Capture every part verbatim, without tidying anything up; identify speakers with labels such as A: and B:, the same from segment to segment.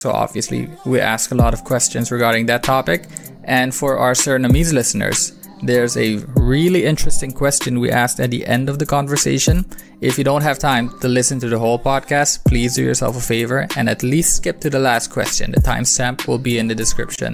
A: So obviously, we ask a lot of questions regarding that topic. And for our Surinamese listeners, there's a really interesting question we asked at the end of the conversation. If you don't have time to listen to the whole podcast, please do yourself a favor and at least skip to the last question. The timestamp will be in the description.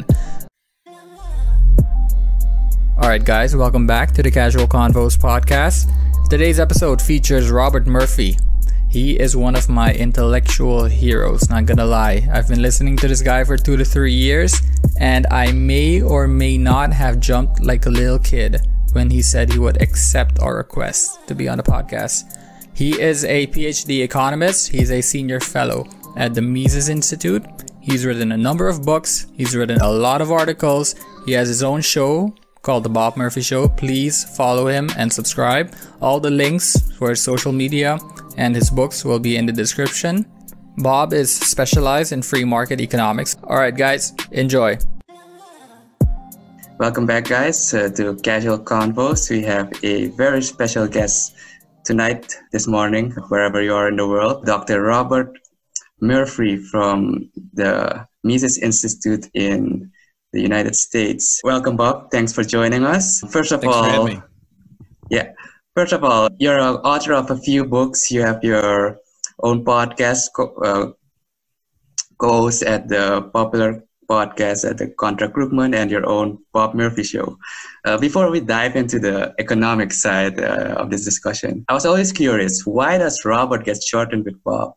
A: Alright guys, welcome back to the Casual Convos podcast. Today's episode features Robert Murphy. He is one of my intellectual heroes, not gonna lie. I've been listening to this guy for two to three years, and I may or may not have jumped like a little kid when he said he would accept our request to be on the podcast. He is a P H D economist. He's a senior fellow at the Mises Institute. He's written a number of books. He's written a lot of articles. He has his own show called The Bob Murphy Show. Please follow him and subscribe. All the links for his social media and his books will be in the description. Bob is specialized in free market economics. Alright guys, enjoy.
B: Welcome back guys uh, to Casual Convos. We have a very special guest tonight, this morning, wherever you are in the world. Doctor Robert Murphy from the Mises Institute in the United States. Welcome Bob, thanks for joining us. First of
C: thanks
B: all,
C: for having me.
B: yeah. First of all, you're an author of a few books. You have your own podcast, co- uh, co-host at the popular podcast at the Contra Krugman, and your own Bob Murphy Show. Uh, before we dive into the economic side uh, of this discussion, I was always curious, why does Robert get shortened with Bob?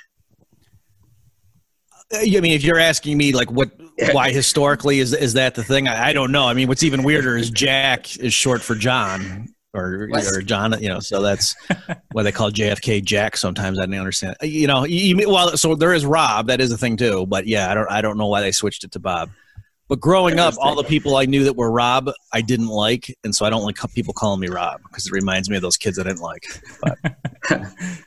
C: I mean, if you're asking me, like, what, why historically is is that the thing? I, I don't know. I mean, what's even weirder is Jack is short for John. Or, or John, you know, so that's why they call J F K Jack sometimes. I didn't understand. You know, you, well, so there is Rob, that is a thing too. But yeah, I don't, I don't know why they switced it to Bob. But growing up, all the people I knew that were Rob, I didn't like, and so I don't like people calling me Rob because it reminds me of those kids I didn't like. But.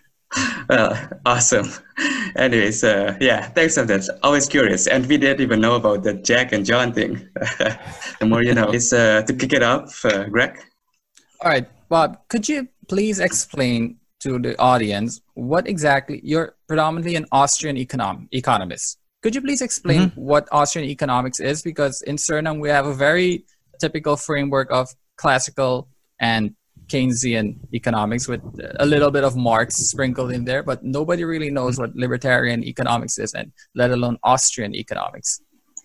B: Well, awesome. Anyways, uh, yeah, thanks for that. Always curious, and we didn't even know about the Jack and John thing. The more you know. It's uh, to kick it off, uh, Greg.
A: All right, Bob, could you please explain to the audience what exactly, you're predominantly an Austrian econom- economist. Could you please explain mm-hmm. what Austrian economics is? Because in Suriname, we have a very typical framework of classical and Keynesian economics with a little bit of Marx sprinkled in there, but nobody really knows what libertarian economics is, and let alone Austrian economics.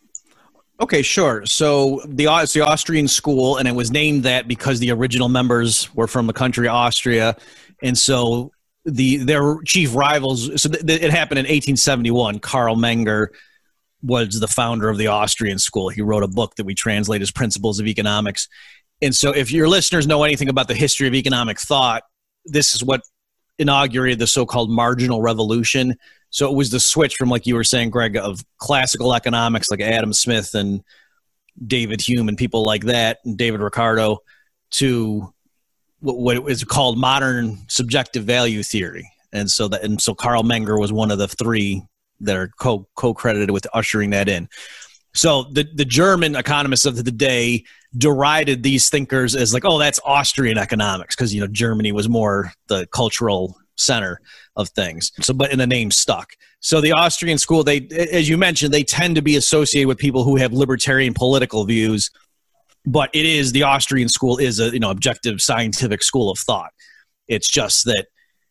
C: Okay, sure. So the it's the Austrian school, and it was named that because the original members were from the country Austria, and so the their chief rivals. So th- th- it happened in eighteen seventy-one. Karl Menger was the founder of the Austrian school. He wrote a book that we translate as Principles of Economics. And so, if your listeners know anything about the history of economic thought, this is what inaugurated the so-called marginal revolution. So it was the switch from, like you were saying, Greg, of classical economics like Adam Smith and David Hume and people like that, and David Ricardo, to what is called modern subjective value theory. And so that, and so Karl Menger was one of the three that are co co-credited with ushering that in. So the, the German economists of the day derided these thinkers as like, oh, that's Austrian economics, because, you know, Germany was more the cultural center of things. So, but in the name stuck. So the Austrian school, they, as you mentioned, they tend to be associated with people who have libertarian political views, but it is, the Austrian school is a, you know, objective scientific school of thought. It's just that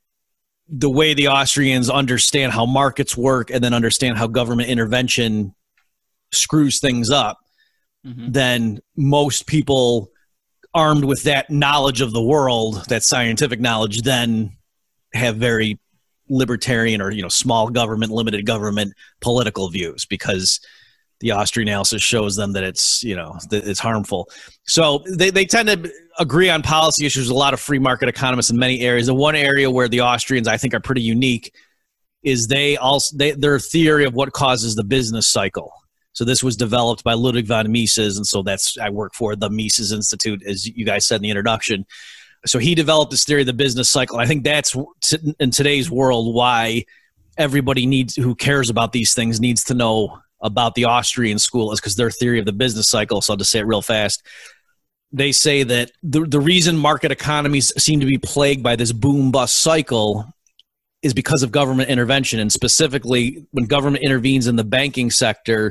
C: the way the Austrians understand how markets work and then understand how government intervention screws things up, mm-hmm. then most people armed with that knowledge of the world, that scientific knowledge, then have very libertarian or, you know, small government, limited government political views, because the Austrian analysis shows them that it's, you know, that it's harmful. So they, they tend to agree on policy issues. A lot of free market economists in many areas. The one area where the Austrians, I think, are pretty unique is they also they, their theory of what causes the business cycle. So this was developed by Ludwig von Mises, and so that's, I work for the Mises Institute, as you guys said in the introduction. So he developed this theory of the business cycle. I think that's, in today's world, why everybody needs, who cares about these things, needs to know about the Austrian school, is because their theory of the business cycle, so I'll just say it real fast, they say that the, the reason market economies seem to be plagued by this boom-bust cycle is because of government intervention. And specifically, when government intervenes in the banking sector,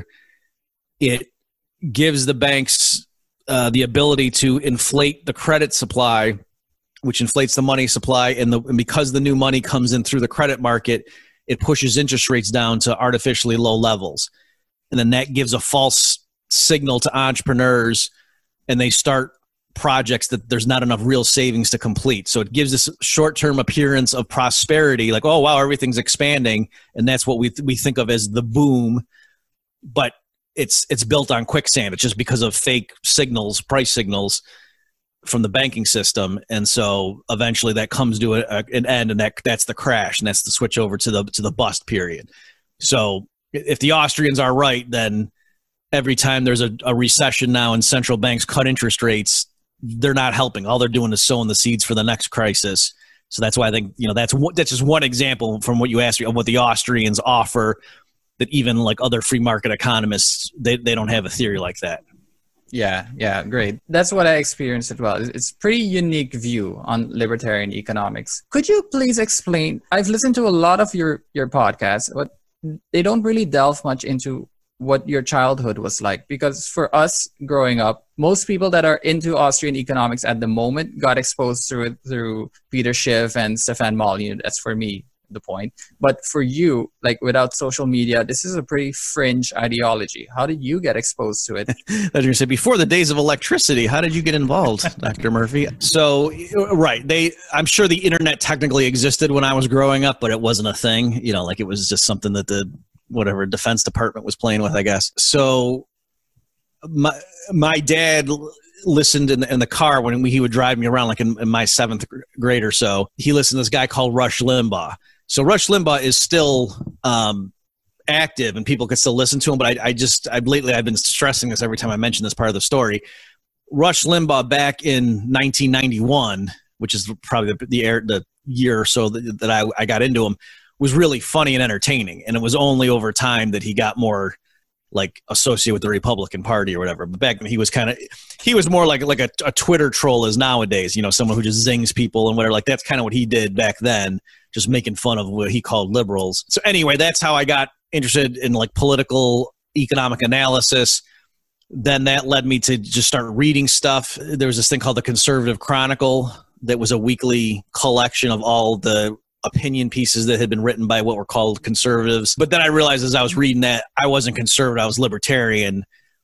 C: it gives the banks uh, the ability to inflate the credit supply, which inflates the money supply. And, the, and because the new money comes in through the credit market, it pushes interest rates down to artificially low levels. And then that gives a false signal to entrepreneurs, and they start projects that there's not enough real savings to complete. So it gives this short-term appearance of prosperity, like, oh, wow, everything's expanding. And that's what we th- we think of as the boom. But it's it's built on quicksand. It's just because of fake signals, price signals from the banking system. And so eventually that comes to a, a, an end, and that that's the crash, and that's the switch over to the to the bust period. So if the Austrians are right, then every time there's a, a recession now and central banks cut interest rates, they're not helping. All they're doing is sowing the seeds for the next crisis. So that's why I think, you know, that's that's just one example from what you asked me of what the Austrians offer, that even like other free market economists, they, they don't have a theory like that.
A: Yeah, yeah, great. That's what I experienced as well. It's pretty unique view on libertarian economics. Could you please explain? I've listened to a lot of your, your podcasts, but they don't really delve much into what your childhood was like. Because for us growing up, most people that are into Austrian economics at the moment got exposed through it through Peter Schiff and Stefan Molyneux. That's for me the point. But for you, like without social media, this is a pretty fringe ideology. How did you get exposed to it?
C: As you said, before the days of electricity, how did you get involved, Doctor Murphy? So, right, they. I'm sure the internet technically existed when I was growing up, but it wasn't a thing. You know, like it was just something that the whatever Defense Department was playing with, I guess. So, my my dad listened in the, in the car when he would drive me around, like in, in my seventh grade or so. He listened to this guy called Rush Limbaugh. So Rush Limbaugh is still um, active, and people can still listen to him. But I, I just, I lately, I've been stressing this every time I mention this part of the story. Rush Limbaugh back in nineteen ninety-one, which is probably the the, air, the year or so that, that I, I got into him, was really funny and entertaining. And it was only over time that he got more like associated with the Republican Party or whatever. But back then he was kind of, he was more like like a, a Twitter troll as nowadays, you know, someone who just zings people and whatever. Like that's kind of what he did back then, just making fun of what he called liberals. So anyway, that's how I got interested in like political economic analysis. Then that led me to just start reading stuff. There was this thing called the Conservative Chronicle that was a weekly collection of all the opinion pieces that had been written by what were called conservatives. But then I realized as I was reading that I wasn't conservative, I was libertarian.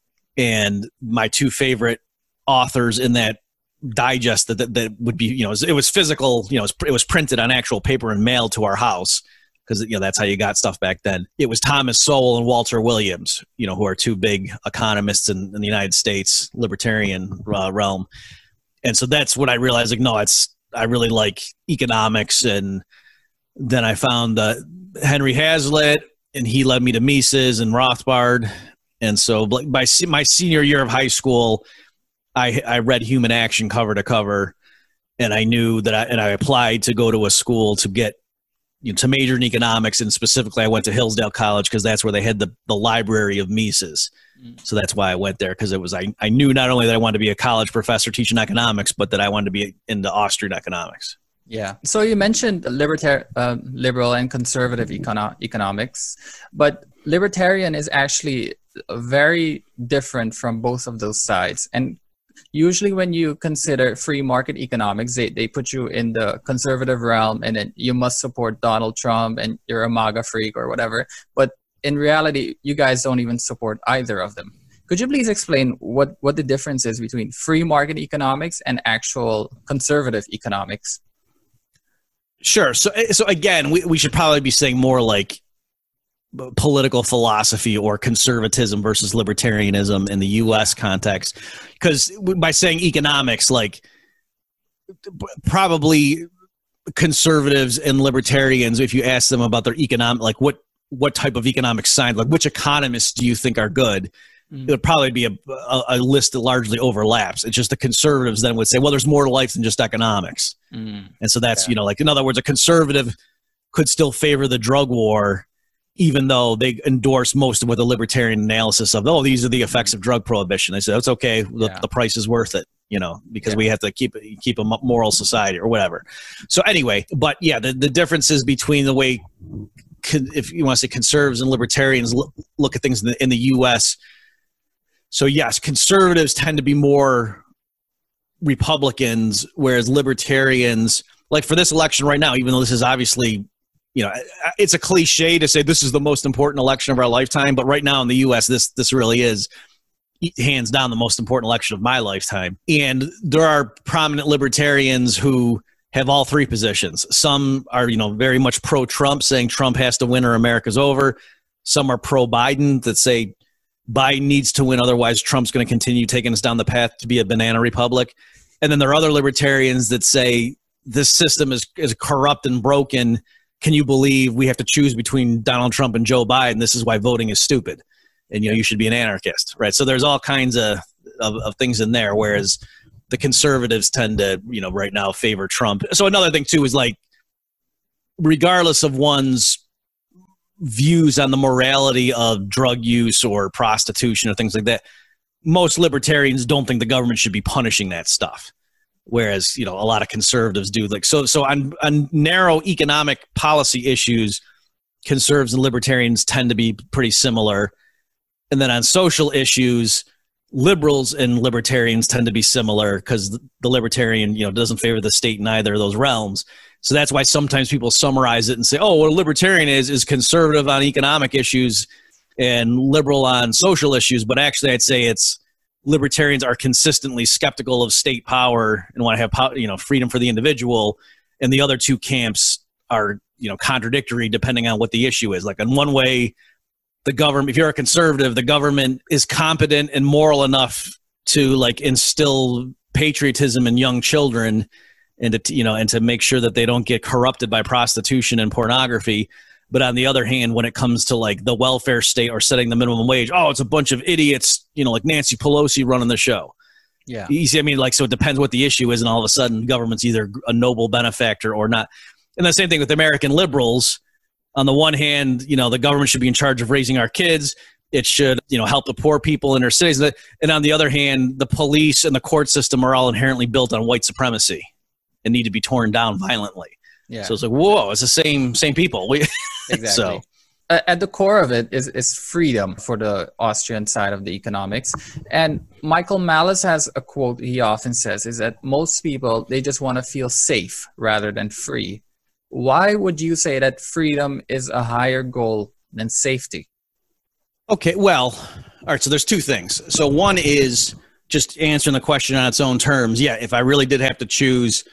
C: And my two favorite authors in that digest that, that, that would be, you know, it was physical, you know, it was, it was printed on actual paper and mailed to our house because, you know, that's how you got stuff back then. It was Thomas Sowell and Walter Williams, you know, who are two big economists in, in the United States, libertarian uh, realm. And so that's what I realized, like, no, it's, I really like economics. And then I found uh, Henry Hazlitt, and he led me to Mises and Rothbard. And so by my senior year of high school, I, I read Human Action cover to cover, and I knew that I, and I applied to go to a school to get, you know, to major in economics. And specifically I went to Hillsdale College because that's where they had the, the library of Mises. Mm. So that's why I went there. Cause it was, I, I knew not only that I wanted to be a college professor teaching economics, but that I wanted to be into Austrian economics.
A: Yeah. So you mentioned libertar- uh, liberal and conservative econo- economics, but libertarian is actually very different from both of those sides. And usually when you consider free market economics, they, they put you in the conservative realm, and then you must support Donald Trump and you're a MAGA freak or whatever. But in reality, you guys don't even support either of them. Could you please explain what, what the difference is between free market economics and actual conservative economics?
C: Sure. So, so again, we, we should probably be saying more like political philosophy or conservatism versus libertarianism in the U S context. Because by saying economics, like probably conservatives and libertarians, if you ask them about their economic, like what, what type of economic science, like which economists do you think are good? It would probably be a, a, a list that largely overlaps. It's just the conservatives then would say, well, there's more to life than just economics. Mm. And so that's, yeah. you know, like in other words, a conservative could still favor the drug war, even though they endorse most of what the libertarian analysis of, oh, these are the effects of drug prohibition. They say, it's okay. The, yeah. the price is worth it. you know, because
A: Yeah.
C: we have to keep keep a moral society or whatever. So anyway, but yeah, the, the differences between the way, if you want to say conservatives and libertarians look, look at things in the, in the U S. So yes, conservatives tend to be more Republicans, whereas libertarians, like for this election right now, even though this is obviously, you know, it's a cliche to say this is the most important election of our lifetime, but right now in the U S, this this really is hands down the most important election of my lifetime. And there are prominent libertarians who have all three positions. Some are, you know, very much pro-Trump, saying Trump has to win or America's over. Some are pro-Biden that say Biden needs to win, otherwise Trump's going to continue taking us down the path to be a banana republic. And then there are other libertarians that say this system is, is corrupt and broken. Can you believe we have to choose between Donald Trump and Joe Biden? This is why voting is stupid. And, you know, you should be an anarchist, right? So there's all kinds of, of, of things in there, whereas the conservatives tend to, you know, right now favor Trump. So another thing, too, is like, regardless of one's views on the morality of drug use or prostitution or things like that, most libertarians don't think the government should be punishing that stuff. Whereas, you know, a lot of conservatives do. Like, so, so on, on narrow economic policy issues, conservatives and libertarians tend to be pretty similar. And then on social issues, liberals and libertarians tend to be similar because the libertarian, you know, doesn't favor the state in either of those realms. So that's why sometimes people summarize it and say, oh, what a libertarian is, is conservative on economic issues and liberal on social issues. But actually, I'd say it's libertarians are consistently skeptical of state power and want to have, you know, freedom for the individual. And the other two camps are, you know, contradictory depending on what the issue is. Like in one way, the government, if you're a conservative, the government is competent and moral enough to like instill patriotism in young children and to, you know, and to make sure that they don't get corrupted by prostitution and pornography. But on the other hand, when it comes to like the welfare state or setting the minimum wage, oh, it's a bunch of idiots, you know, like Nancy Pelosi running the show.
A: Yeah.
C: You see, I mean, like, so it depends what the issue is. And all of a sudden government's either a noble benefactor or not. And the same thing with American liberals. On the one hand, you know, the government should be in charge of raising our kids. It should, you know, help the poor people in our cities. And on the other hand, the police and the court system are all inherently built on white supremacy and need to be torn down violently.
A: Yeah.
C: So it's like, whoa, it's the same same people. We,
A: Exactly.
C: So,
A: uh, at the core of it is, is freedom for the Austrian side of the economics. And Michael Malice has a quote he often says is that most people, they just want to feel safe rather than free. Why would you say that freedom is a higher goal than safety?
C: Okay, well, all right, so there's two things. So one is just answering the question on its own terms. Yeah, if I really did have to choose.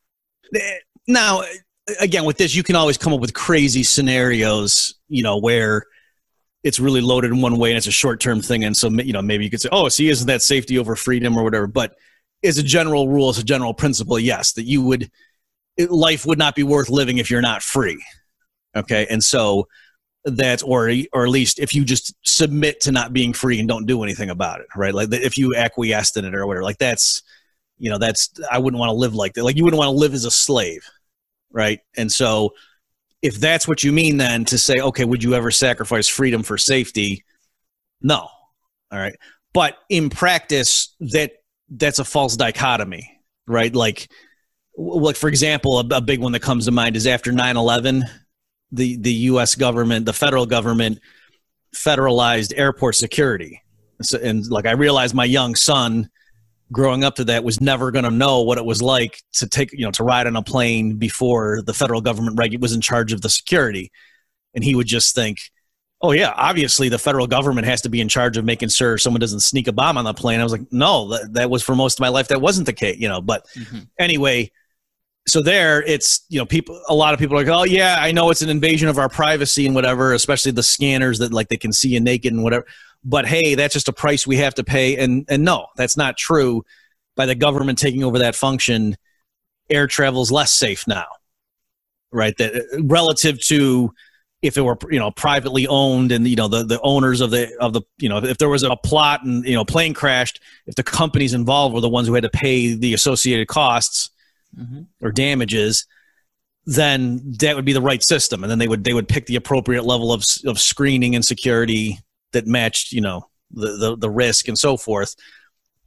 C: Now, again, with this, you can always come up with crazy scenarios, you know, where it's really loaded in one way and it's a short-term thing. And so, you know, maybe you could say, oh, see, isn't that safety over freedom or whatever? But as a general rule, as a general principle, yes, that you would, it, life would not be worth living if you're not free. Okay. And so that's, or, or at least if you just submit to not being free and don't do anything about it, right? Like if you acquiesced in it or whatever, like that's, you know, that's, I wouldn't want to live like that. Like you wouldn't want to live as a slave. Right. And so if that's what you mean, then to say, okay, would you ever sacrifice freedom for safety? No. All right. But in practice, that that's a false dichotomy, right? Like, like for example, a, a big one that comes to mind is after nine eleven, the, the U S government, the federal government federalized airport security. So, and like, I realized my young son growing up to that was never going to know what it was like to take, you know, to ride on a plane before the federal government reg- was in charge of the security. And he would just think, oh yeah, obviously the federal government has to be in charge of making sure someone doesn't sneak a bomb on the plane. I was like, no, that, that was for most of my life. That wasn't the case, you know, but mm-hmm. Anyway, so there it's, you know, people, a lot of people are like, oh yeah, I know it's an invasion of our privacy and whatever, especially the scanners that like they can see you naked and whatever. But hey, that's just a price we have to pay. And and no, that's not true. By the government taking over that function, air travel is less safe now, right? That relative to if it were, you know, privately owned and, you know, the, the owners of the, of the, you know, if there was a plot and, you know, plane crashed, if the companies involved were the ones who had to pay the associated costs mm-hmm. or damages, then that would be the right system. And then they would, they would pick the appropriate level of, of screening and security that matched, you know, the, the, the risk and so forth. But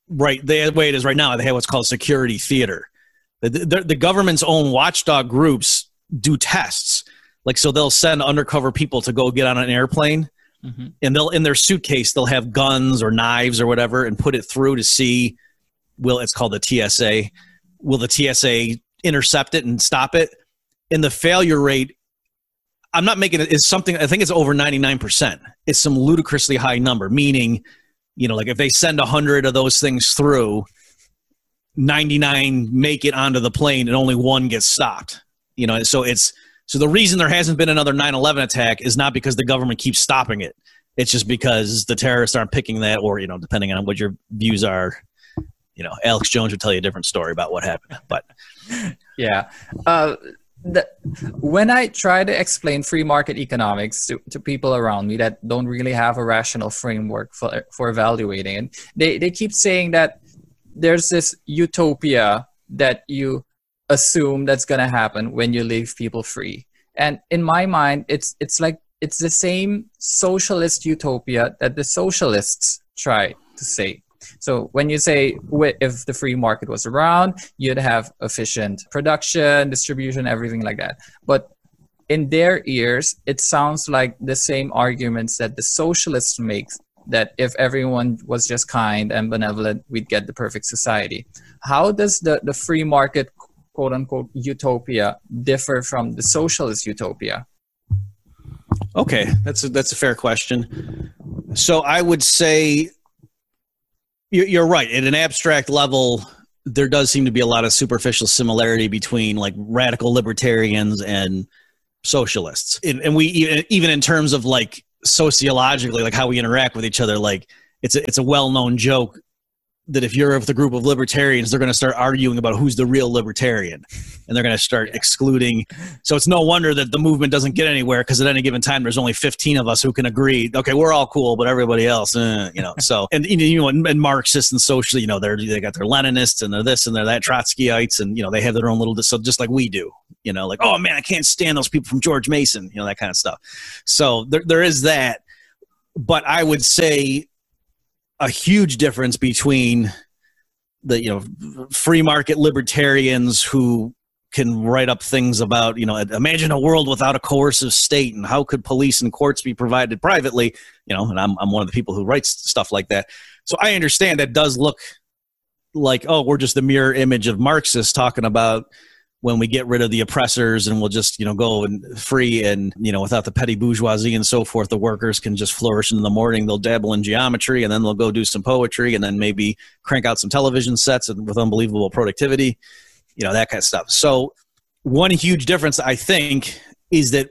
C: right, the way it is right now, they have what's called security theater. The, the, the government's own watchdog groups do tests. Like, so they'll send undercover people to go get on an airplane, mm-hmm. and they'll, in their suitcase, they'll have guns or knives or whatever and put it through to see, will, it's called the T S A, will the T S A intercept it and stop it? And the failure rate, I'm not making it, is something, I think it's over ninety-nine percent. It's some ludicrously high number, meaning, you know, like if they send a hundred of those things through, ninety-nine make it onto the plane and only one gets stopped. You know, so it's, so the reason there hasn't been another nine eleven attack is not because the government keeps stopping it. It's just because the terrorists aren't picking that, or, you know, depending on what your views are, you know, Alex Jones would tell you a different story about what happened, but
A: yeah. Uh, The, when I try to explain free market economics to, to people around me that don't really have a rational framework for, for evaluating it, they, they keep saying that there's this utopia that you assume that's going to happen when you leave people free. And in my mind, it's it's like it's the same socialist utopia that the socialists try to say. So when you say if the free market was around, you'd have efficient production, distribution, everything like that. But in their ears, it sounds like the same arguments that the socialists make, that if everyone was just kind and benevolent, we'd get the perfect society. How does the, the free market, quote unquote, utopia differ from the socialist utopia?
C: Okay, that's a, that's a fair question. So I would say, you're right. At an abstract level, there does seem to be a lot of superficial similarity between like radical libertarians and socialists. And, and we, even in terms of like sociologically, like how we interact with each other, like it's a, it's a well-known joke that if you're with a group of libertarians, they're going to start arguing about who's the real libertarian, and they're going to start excluding. So it's no wonder that the movement doesn't get anywhere, because at any given time, there's only fifteen of us who can agree. Okay, we're all cool, but everybody else, eh, you know. So and you know, and, and Marxists and socially, you know, they're they got their Leninists and they're this and they're that, Trotskyites, and you know, they have their own little. So just like we do, you know, like, oh man, I can't stand those people from George Mason, you know, that kind of stuff. So there there is that, but I would say a huge difference between the, you know, free market libertarians who can write up things about, you know, imagine a world without a coercive state and how could police and courts be provided privately, you know, and I'm, I'm one of the people who writes stuff like that. So I understand that does look like, oh, we're just the mirror image of Marxists talking about when we get rid of the oppressors and we'll just, you know, go and free and, you know, without the petty bourgeoisie and so forth, the workers can just flourish in the morning. They'll dabble in geometry and then they'll go do some poetry and then maybe crank out some television sets with unbelievable productivity, you know, that kind of stuff. So one huge difference, I think, is that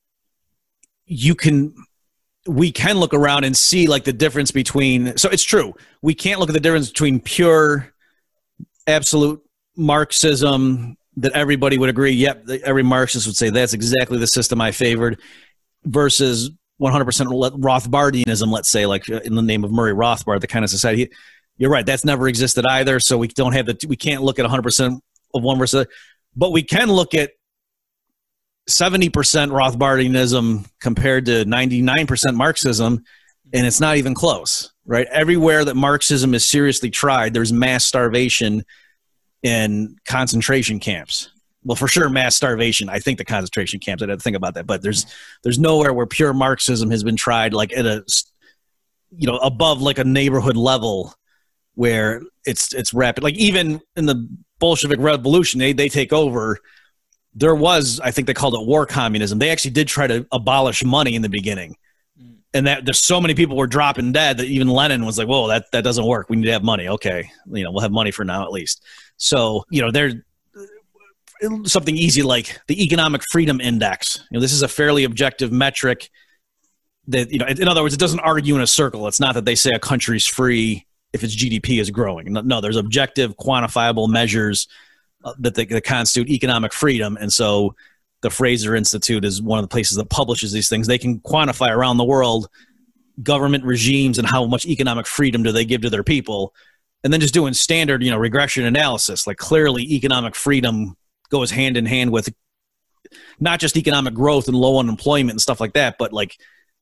C: you can, we can look around and see like the difference between, so it's true, we can't look at the difference between pure absolute Marxism that everybody would agree, yep, every Marxist would say that's exactly the system I favored, versus one hundred percent Rothbardianism, let's say, like in the name of Murray Rothbard, the kind of society. You're right, that's never existed either, so we don't have the, we can't look at one hundred percent of one versus the other, but we can look at seventy percent Rothbardianism compared to ninety-nine percent Marxism, and it's not even close, right? Everywhere that Marxism is seriously tried, there's mass starvation in concentration camps. Well, for sure, mass starvation. I think the concentration camps, I didn't think about that, but there's there's nowhere where pure Marxism has been tried like at a, you know, above like a neighborhood level where it's it's rapid. Like even in the Bolshevik Revolution, they they take over. There was, I think they called it war communism. They actually did try to abolish money in the beginning. And that there's so many people were dropping dead that even Lenin was like, whoa, that, that doesn't work. We need to have money. Okay. You know, we'll have money for now at least. So, you know, there's something easy like the Economic Freedom Index. You know, this is a fairly objective metric that, you know, in other words, it doesn't argue in a circle. It's not that they say a country's free if its G D P is growing. No, there's objective, quantifiable measures that, they, that constitute economic freedom. And so the Fraser Institute is one of the places that publishes these things. They can quantify around the world government regimes and how much economic freedom do they give to their people. And then just doing standard, you know, regression analysis, like clearly economic freedom goes hand in hand with not just economic growth and low unemployment and stuff like that, but like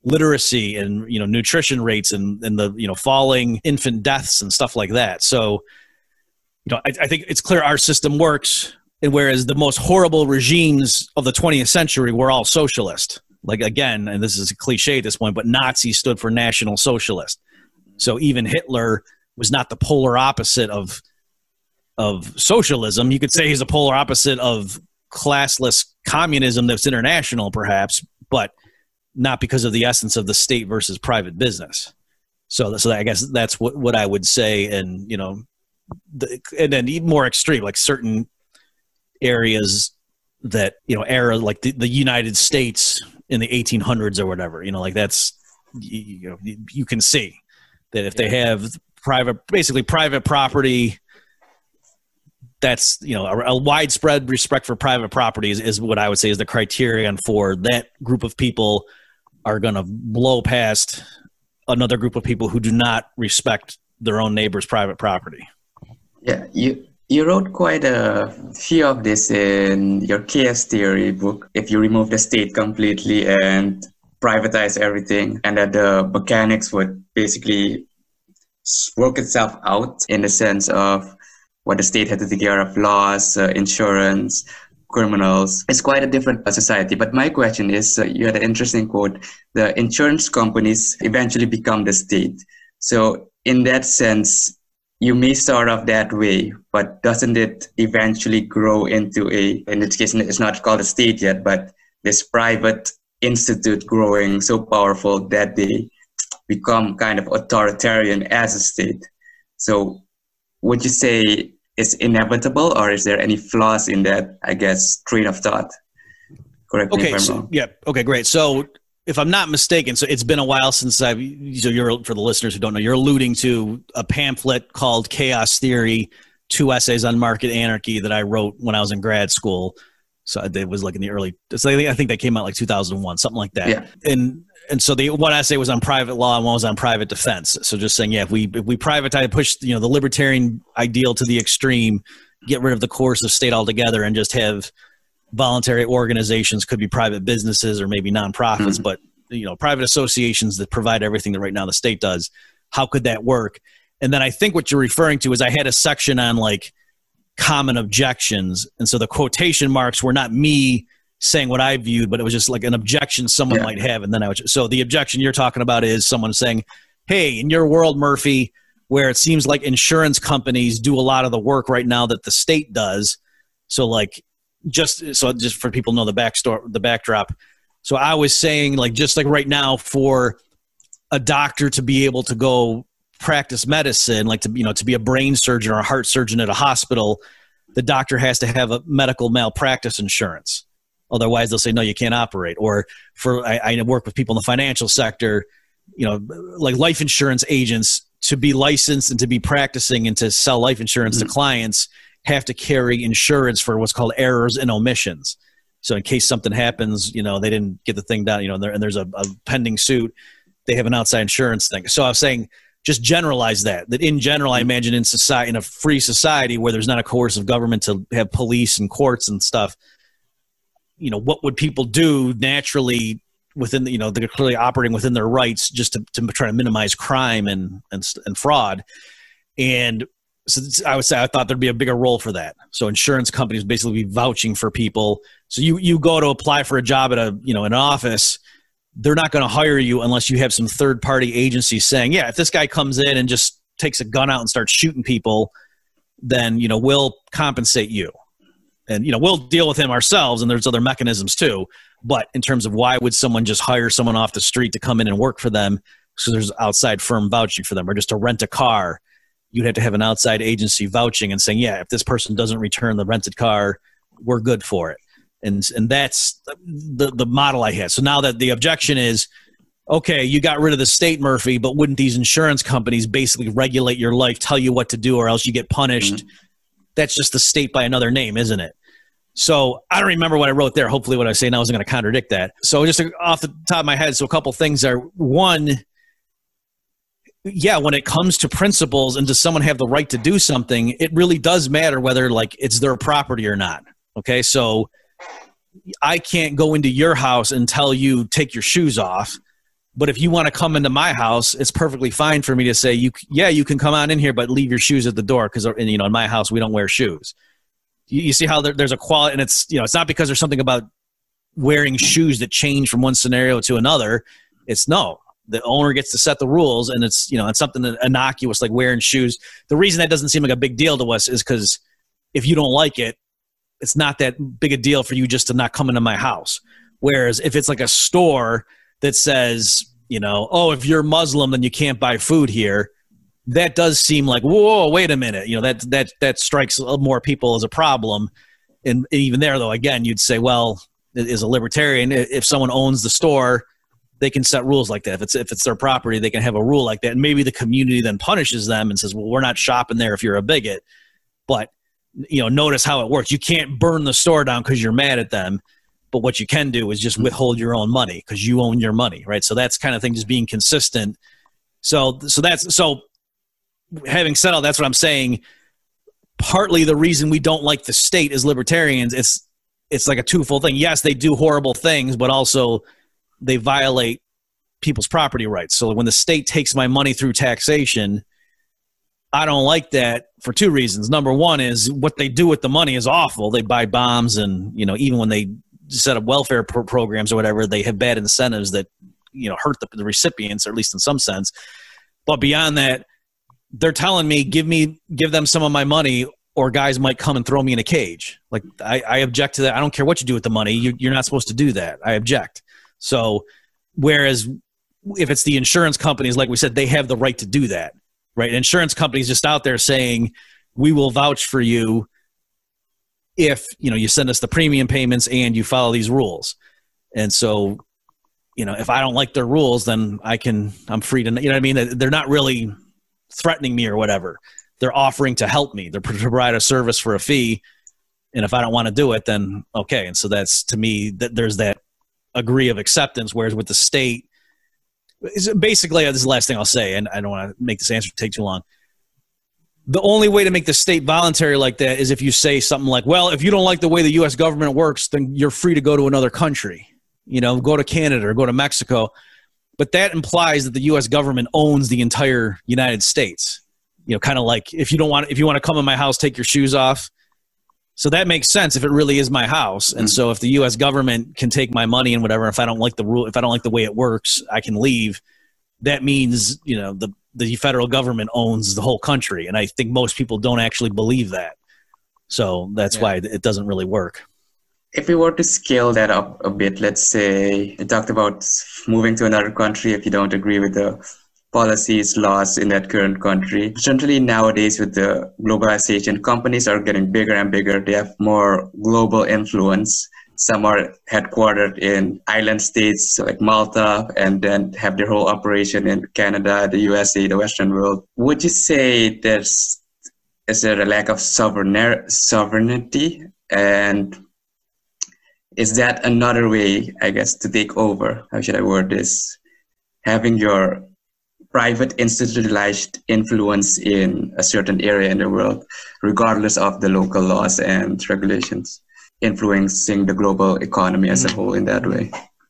C: literacy and, you know, nutrition rates and, and the, you know, falling infant deaths and stuff like that. So, you know, I, I think it's clear our system works. And whereas the most horrible regimes of the twentieth century were all socialist. Like, again, and this is a cliche at this point, but Nazi stood for National Socialist. So even Hitler was not the polar opposite of of socialism. You could say he's a polar opposite of classless communism that's international, perhaps, but not because of the essence of the state versus private business. So, so I guess that's what, what I would say. And, you know, the, and then even more extreme, like certain areas that, you know, era like the, the United States in the eighteen hundreds or whatever, you know, like that's, you, you know, you can see that if they have private, basically private property, that's, you know, a, a widespread respect for private property is, is what I would say is the criterion for that group of people are going to blow past another group of people who do not respect their own neighbor's private property.
B: Yeah, you you wrote quite a few of this in your chaos theory book. If you remove the state completely and privatize everything, and that the mechanics would basically work itself out in the sense of what the state had to take care of, laws, uh, insurance, criminals. It's quite a different uh, society. But my question is, uh, you had an interesting quote, the insurance companies eventually become the state. So in that sense, you may start off that way, but doesn't it eventually grow into a, in this case, it's not called a state yet, but this private institute growing so powerful that they become kind of authoritarian as a state. So would you say it's inevitable, or is there any flaws in that, I guess, train of thought? Correct me
C: okay,
B: if I'm
C: so,
B: wrong.
C: Yeah, okay, great. So if I'm not mistaken, so it's been a while since I've, so you're, for the listeners who don't know, you're alluding to a pamphlet called Chaos Theory, Two Essays on Market Anarchy that I wrote when I was in grad school. So it was like in the early, so I think that came out like two thousand one, something like that.
B: Yeah.
C: And and so the one essay was on private law and one was on private defense. So just saying, yeah, if we if we privatize, push, you know, the libertarian ideal to the extreme, get rid of the coercive state altogether, and just have voluntary organizations, could be private businesses or maybe nonprofits, mm-hmm. but you know, private associations that provide everything that right now the state does. How could that work? And then I think what you're referring to is I had a section on like common objections. And so the quotation marks were not me saying what I viewed, but it was just like an objection someone yeah. might have. And then I would, so the objection you're talking about is someone saying, hey, in your world, Murphy, where it seems like insurance companies do a lot of the work right now that the state does. So like, just so just for people to know the backstory, the backdrop. So I was saying like, just like right now for a doctor to be able to go practice medicine, like to, you know, to be a brain surgeon or a heart surgeon at a hospital, the doctor has to have a medical malpractice insurance. Otherwise they'll say, no, you can't operate. Or for, I, I work with people in the financial sector, you know, like life insurance agents, to be licensed and to be practicing and to sell life insurance mm-hmm. to clients have to carry insurance for what's called errors and omissions. So in case something happens, you know, they didn't get the thing done, you know, and, there, and there's a, a pending suit, they have an outside insurance thing. So I was saying, just generalize that, that in general, I imagine in society, in a free society where there's not a coercive government to have police and courts and stuff, you know, what would people do naturally within the, you know, they're clearly operating within their rights just to, to try to minimize crime and, and, and fraud. And so I would say I thought there'd be a bigger role for that. So insurance companies basically be vouching for people. So you, you go to apply for a job at a, you know, an office, they're not going to hire you unless you have some third party agency saying, yeah, if this guy comes in and just takes a gun out and starts shooting people, then, you know, we'll compensate you. And, you know, we'll deal with him ourselves. And there's other mechanisms too. But in terms of why would someone just hire someone off the street to come in and work for them? So there's outside firm vouching for them, or just to rent a car, you'd have to have an outside agency vouching and saying, yeah, if this person doesn't return the rented car, we're good for it. And and that's the, the model I had. So now that the objection is, okay, you got rid of the state, Murphy, but wouldn't these insurance companies basically regulate your life, tell you what to do, or else you get punished? Mm-hmm. That's just the state by another name, isn't it? So I don't remember what I wrote there. Hopefully what I say now isn't going to contradict that. So just off the top of my head, so a couple things are, one, yeah, when it comes to principles and does someone have the right to do something, it really does matter whether like it's their property or not. Okay, so I can't go into your house and tell you take your shoes off, But if you want to come into my house, it's perfectly fine for me to say, you, yeah, you can come on in here, but leave your shoes at the door because, you know, in my house, we don't wear shoes. You, you see how there, there's a quality, and it's, you know, it's not because there's something about wearing shoes that change from one scenario to another. It's no, the owner gets to set the rules, and it's, you know, it's something that innocuous like wearing shoes. The reason that doesn't seem like a big deal to us is because if you don't like it, it's not that big a deal for you just to not come into my house. Whereas if it's like a store that says, you know, oh, if you're Muslim, then you can't buy food here, that does seem like, whoa, wait a minute. You know, that that that strikes more people as a problem. And even there, though, again, you'd say, well, as a libertarian, if someone owns the store, they can set rules like that. If it's if it's their property, they can have a rule like that. And maybe the community then punishes them and says, well, we're not shopping there if you're a bigot. But, you know, notice how it works. You can't burn the store down because you're mad at them. But what you can do is just withhold your own money because you own your money, right? So that's kind of thing, just being consistent. So, so that's so. Having said all that's what I'm saying. Partly the reason we don't like the state as libertarians, it's it's like a twofold thing. Yes, they do horrible things, but also they violate people's property rights. So when the state takes my money through taxation, I don't like that for two reasons. Number one is what they do with the money is awful. They buy bombs, and, you know, even when they set up welfare pro- programs or whatever, they have bad incentives that, you know, hurt the, the recipients, or at least in some sense. But beyond that, they're telling me, give me, give them some of my money, or guys might come and throw me in a cage. Like, I, I object to that. I don't care what you do with the money. You, you're not supposed to do that. I object. So, whereas if it's the insurance companies, like we said, they have the right to do that, right? Insurance companies just out there saying, we will vouch for you if, you know, you send us the premium payments and you follow these rules. And so, you know, if I don't like their rules, then I can, I'm free to, you know what I mean? They're not really threatening me or whatever. They're offering to help me. They're to provide a service for a fee. And if I don't want to do it, then okay. And so that's, to me, that there's that degree of acceptance. Whereas with the state, basically, this is the last thing I'll say, and I don't want to make this answer take too long. The only way to make the state voluntary like that is if you say something like, well, if you don't like the way the U S government works, then you're free to go to another country, you know, go to Canada or go to Mexico. But that implies that the U S government owns the entire United States. You know, kind of like, if you don't want, if you want to come in my house, take your shoes off. So that makes sense if it really is my house. And mm-hmm. so if the U S government can take my money and whatever, if I don't like the rule, if I don't like the way it works, I can leave. That means, you know, the, the federal government owns the whole country. And I think most people don't actually believe that. So that's yeah. why it doesn't really work.
B: If we were to scale that up a bit, let's say you talked about moving to another country if you don't agree with the policies, laws in that current country. Generally nowadays with the globalization, companies are getting bigger and bigger. They have more global influence. Some are headquartered in island states like Malta, and then have their whole operation in Canada, the U S A, the Western world. Would you say there's is there a lack of sovereign sovereignty? And is that another way, I guess, to take over? How should I word this? Having your private institutionalized influence in a certain area in the world, regardless of the local laws and regulations, influencing the global economy as a whole in that way.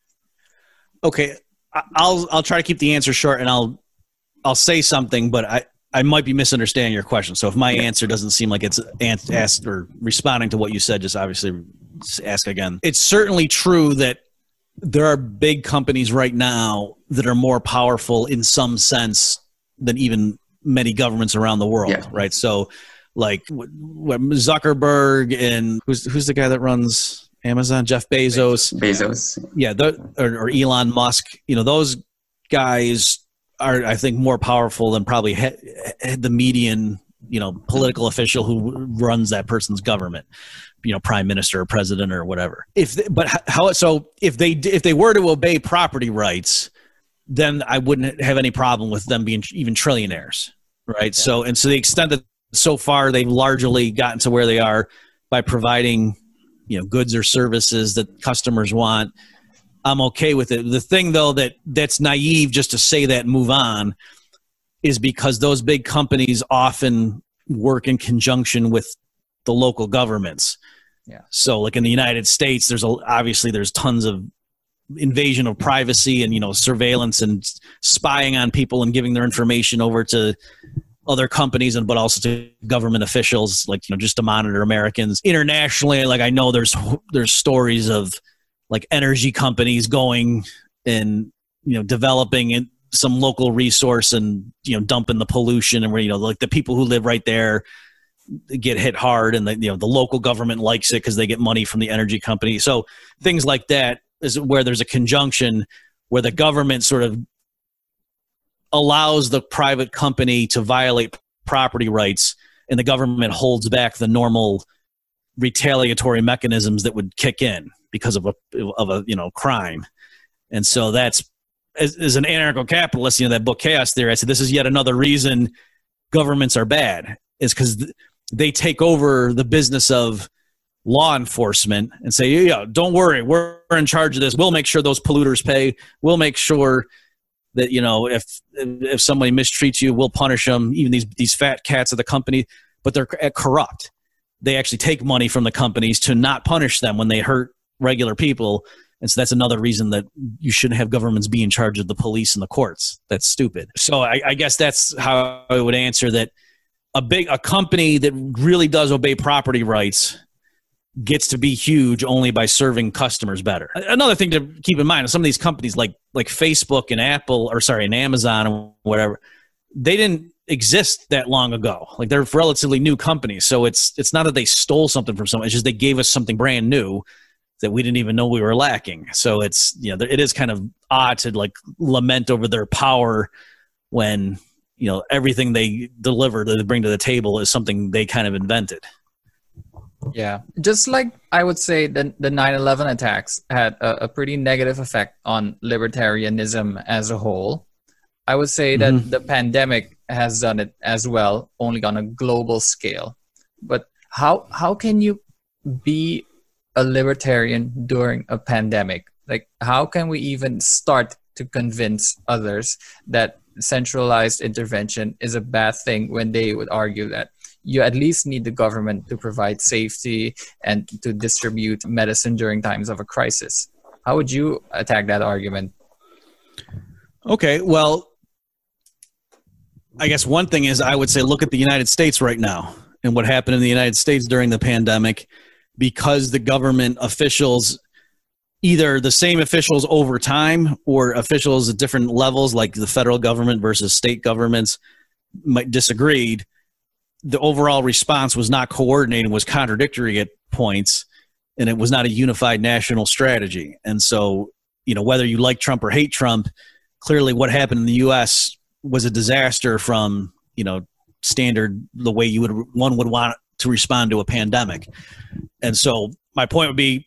B: Okay,
C: I'll I'll try to keep the answer short, and I'll I'll say something, but I, I might be misunderstanding your question. So if my yeah. answer doesn't seem like it's asked or responding to what you said, just obviously ask again. It's certainly true that there are big companies right now that are more powerful in some sense than even many governments around the world, yeah. right? So like Zuckerberg and who's who's the guy that runs Amazon? Jeff Bezos.
B: Bezos.
C: Yeah, the, or, or Elon Musk. You know, those guys are, I think, more powerful than probably he, the median, you know, political official who runs that person's government. You know, prime minister or president or whatever. If they, but how so? If they if they were to obey property rights, then I wouldn't have any problem with them being even trillionaires, right? Yeah. So and so the extent that so far they've largely gotten to where they are by providing, you know, goods or services that customers want, I'm okay with it. The thing though that that's naive just to say that and move on is because those big companies often work in conjunction with the local governments. Yeah. So like in the United States, there's a, obviously there's tons of invasion of privacy and, you know, surveillance and spying on people and giving their information over to other companies, and but also to government officials, like, you know, just to monitor Americans internationally. Like, I know there's there's stories of like energy companies going and, you know, developing in some local resource and, you know, dumping the pollution, and where, you know, like the people who live right there get hit hard, and the, you know, the local government likes it because they get money from the energy company. So things like that is where there's a conjunction where the government sort of allows the private company to violate property rights, and the government holds back the normal retaliatory mechanisms that would kick in because of a of a you know crime. And so that's, as, as an anarcho-capitalist, you know, that book Chaos Theory, I said this is yet another reason governments are bad, is because th- they take over the business of law enforcement and say, yeah, don't worry, we're in charge of this. We'll make sure those polluters pay. We'll make sure that, you know, if if somebody mistreats you, we'll punish them. Even these these fat cats of the company, but they're corrupt. They actually take money from the companies to not punish them when they hurt regular people. And so that's another reason that you shouldn't have governments be in charge of the police and the courts. That's stupid. So I, I guess that's how I would answer that. A big a company that really does obey property rights gets to be huge only by serving customers better. Another thing to keep in mind is some of these companies like like Facebook and Apple, or sorry, and Amazon or whatever, they didn't exist that long ago. Like, they're relatively new companies. So it's it's not that they stole something from someone, it's just they gave us something brand new that we didn't even know we were lacking. So it's, you know, it is kind of odd to like lament over their power when, you know, everything they deliver, that they bring to the table is something they kind of invented.
A: Yeah, just like I would say the the nine eleven attacks had a, a pretty negative effect on libertarianism as a whole. I would say that mm-hmm. the pandemic has done it as well, only on a global scale. But how how can you be a libertarian during a pandemic? Like, how can we even start to convince others that centralized intervention is a bad thing when they would argue that you at least need the government to provide safety and to distribute medicine during times of a crisis? How would you attack that argument?
C: Okay, well, I guess one thing is I would say look at the United States right now and what happened in the United States during the pandemic, because the government officials, either the same officials over time or officials at different levels, like the federal government versus state governments, might disagreed. The overall response was not coordinated, was contradictory at points, and it was not a unified national strategy. And so, you know, whether you like Trump or hate Trump, clearly what happened in the U S was a disaster from, you know, standard, the way you would, one would want to respond to a pandemic. And so my point would be,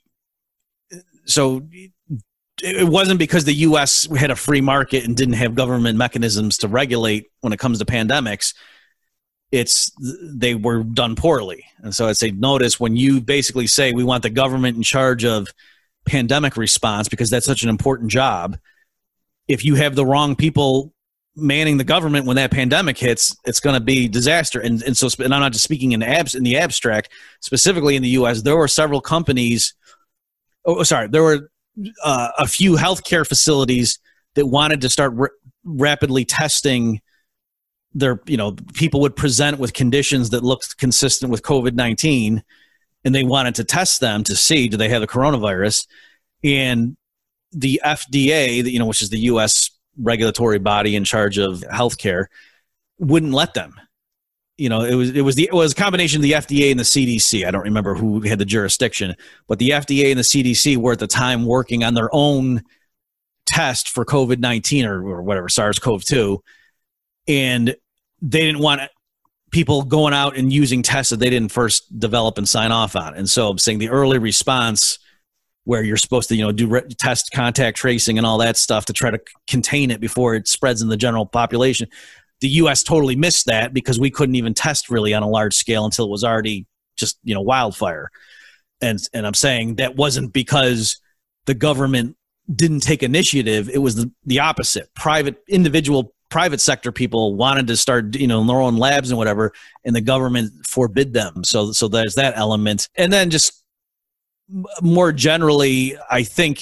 C: so it wasn't because the U S had a free market and didn't have government mechanisms to regulate when it comes to pandemics. It's they were done poorly. And so I'd say, notice when you basically say we want the government in charge of pandemic response because that's such an important job, if you have the wrong people manning the government when that pandemic hits, it's going to be disaster. And and so, and I'm not just speaking in the abs in the abstract, specifically in the U S, there were several companies. Oh, sorry, there were uh, a few healthcare facilities that wanted to start r- rapidly testing their, you know, people would present with conditions that looked consistent with COVID nineteen, and they wanted to test them to see, do they have the coronavirus? And the F D A, you know, which is the U S regulatory body in charge of healthcare, wouldn't let them. You know, it was it was the it was a combination of the F D A and the C D C. I don't remember who had the jurisdiction, but the F D A and the C D C were at the time working on their own test for COVID nineteen or, or whatever, SARS-C o V two, and they didn't want people going out and using tests that they didn't first develop and sign off on. And so I'm saying the early response, where you're supposed to, you know, do re- test contact tracing and all that stuff to try to c- contain it before it spreads in the general population. The U S totally missed that because we couldn't even test really on a large scale until it was already just, you know, wildfire. And and I'm saying that wasn't because the government didn't take initiative. It was the, the opposite. Private, individual, private sector people wanted to start, you know, in their own labs and whatever, and the government forbid them. So so there's that element. And then just more generally, I think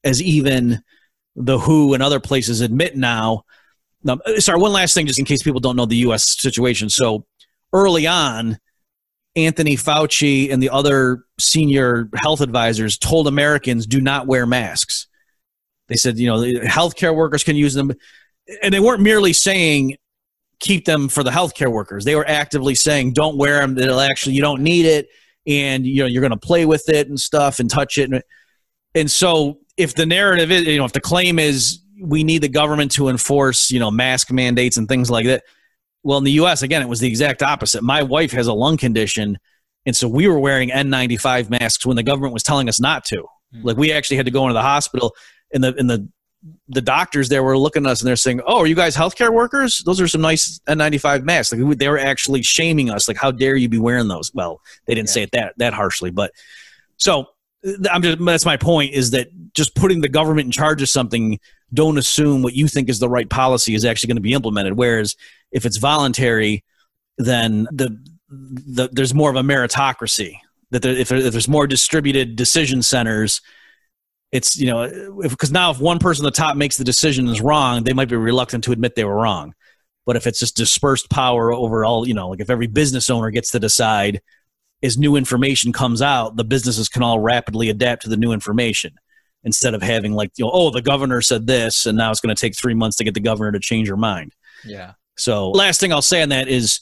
C: as even the W H O and other places admit now. Now, sorry, one last thing, just in case people don't know the U S situation. So early on, Anthony Fauci and the other senior health advisors told Americans do not wear masks. They said, you know, healthcare workers can use them. And they weren't merely saying keep them for the healthcare workers. They were actively saying don't wear them. It'll actually, you don't need it. And, you know, you're going to play with it and stuff and touch it. And, and so if the narrative is, you know, if the claim is we need the government to enforce, you know, mask mandates and things like that. Well, in the U S, again, it was the exact opposite. My wife has a lung condition, and so we were wearing N ninety-five masks when the government was telling us not to. Mm-hmm. Like, we actually had to go into the hospital, and the and the the doctors there were looking at us, and they're saying, "Oh, are you guys healthcare workers? Those are some nice N ninety-five masks." Like, they were actually shaming us, like, "How dare you be wearing those?" Well, they didn't yeah. say it that that harshly, but so I'm just that's my point, is that just putting the government in charge of something, don't assume what you think is the right policy is actually going to be implemented. Whereas if it's voluntary, then the, the there's more of a meritocracy. That there, if, there, if there's more distributed decision centers, it's, you know, because now if one person at the top makes the decision is wrong, they might be reluctant to admit they were wrong. But if it's just dispersed power over all, you know, like if every business owner gets to decide, as new information comes out, the businesses can all rapidly adapt to the new information, instead of having like, you know, oh, the governor said this, and now it's going to take three months to get the governor to change her mind.
A: Yeah.
C: So last thing I'll say on that is,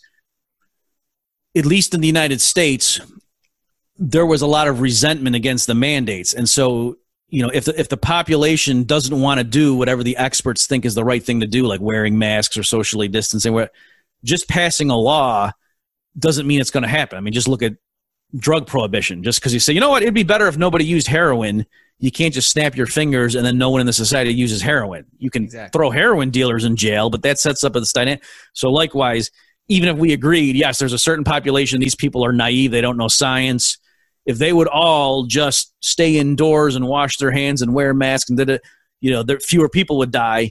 C: at least in the United States, there was a lot of resentment against the mandates. And so, you know, if the, if the population doesn't want to do whatever the experts think is the right thing to do, like wearing masks or socially distancing, where just passing a law doesn't mean it's going to happen. I mean, just look at drug prohibition. Just because you say, you know what, it'd be better if nobody used heroin, you can't just snap your fingers and then no one in the society uses heroin. You can exactly. throw heroin dealers in jail, but that sets up a dynamic. So likewise, even if we agreed, yes, there's a certain population, these people are naive, they don't know science. If they would all just stay indoors and wash their hands and wear masks, and did it, you know, there, fewer people would die.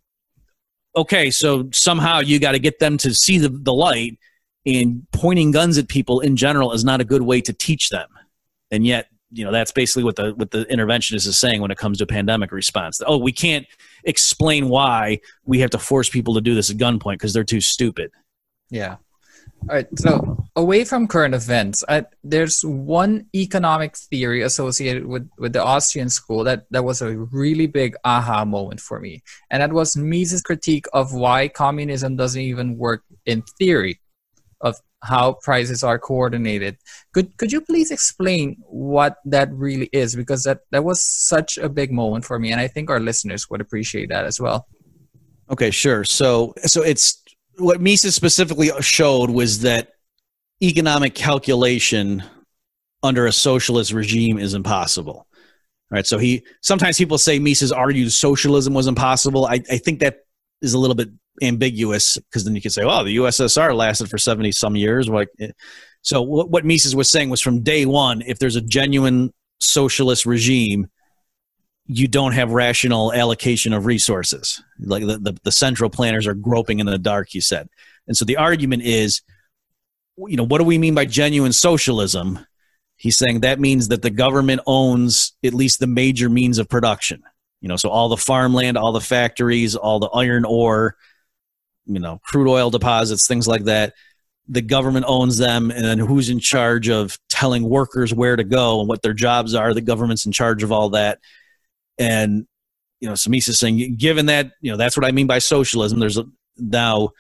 C: Okay, so somehow you got to get them to see the, the light, and pointing guns at people in general is not a good way to teach them. And yet, you know, that's basically what the what the interventionist is saying when it comes to pandemic response. Oh, we can't explain why we have to force people to do this at gunpoint because they're too stupid.
A: Yeah. All right. So away from current events, I, there's one economic theory associated with, with the Austrian school that, that was a really big aha moment for me. And that was Mises' critique of why communism doesn't even work in theory, of how prices are coordinated. Could could you please explain what that really is? Because that, that was such a big moment for me, and I think our listeners would appreciate that as well.
C: Okay, sure. So so it's what Mises specifically showed was that economic calculation under a socialist regime is impossible. Right? So he sometimes people say Mises argued socialism was impossible. I, I think that is a little bit ambiguous, because then you could say, well, the U S S R lasted for seventy some years. Like, so what, what Mises was saying was, from day one, if there's a genuine socialist regime, you don't have rational allocation of resources. Like the, the, the central planners are groping in the dark, he said. And so the argument is, you know, what do we mean by genuine socialism? He's saying that means that the government owns at least the major means of production. You know, so all the farmland, all the factories, all the iron ore, you know, crude oil deposits, things like that. The government owns them, and then who's in charge of telling workers where to go and what their jobs are? The government's in charge of all that. And, you know, so Mises is saying, given that, you know, that's what I mean by socialism. There's a, now,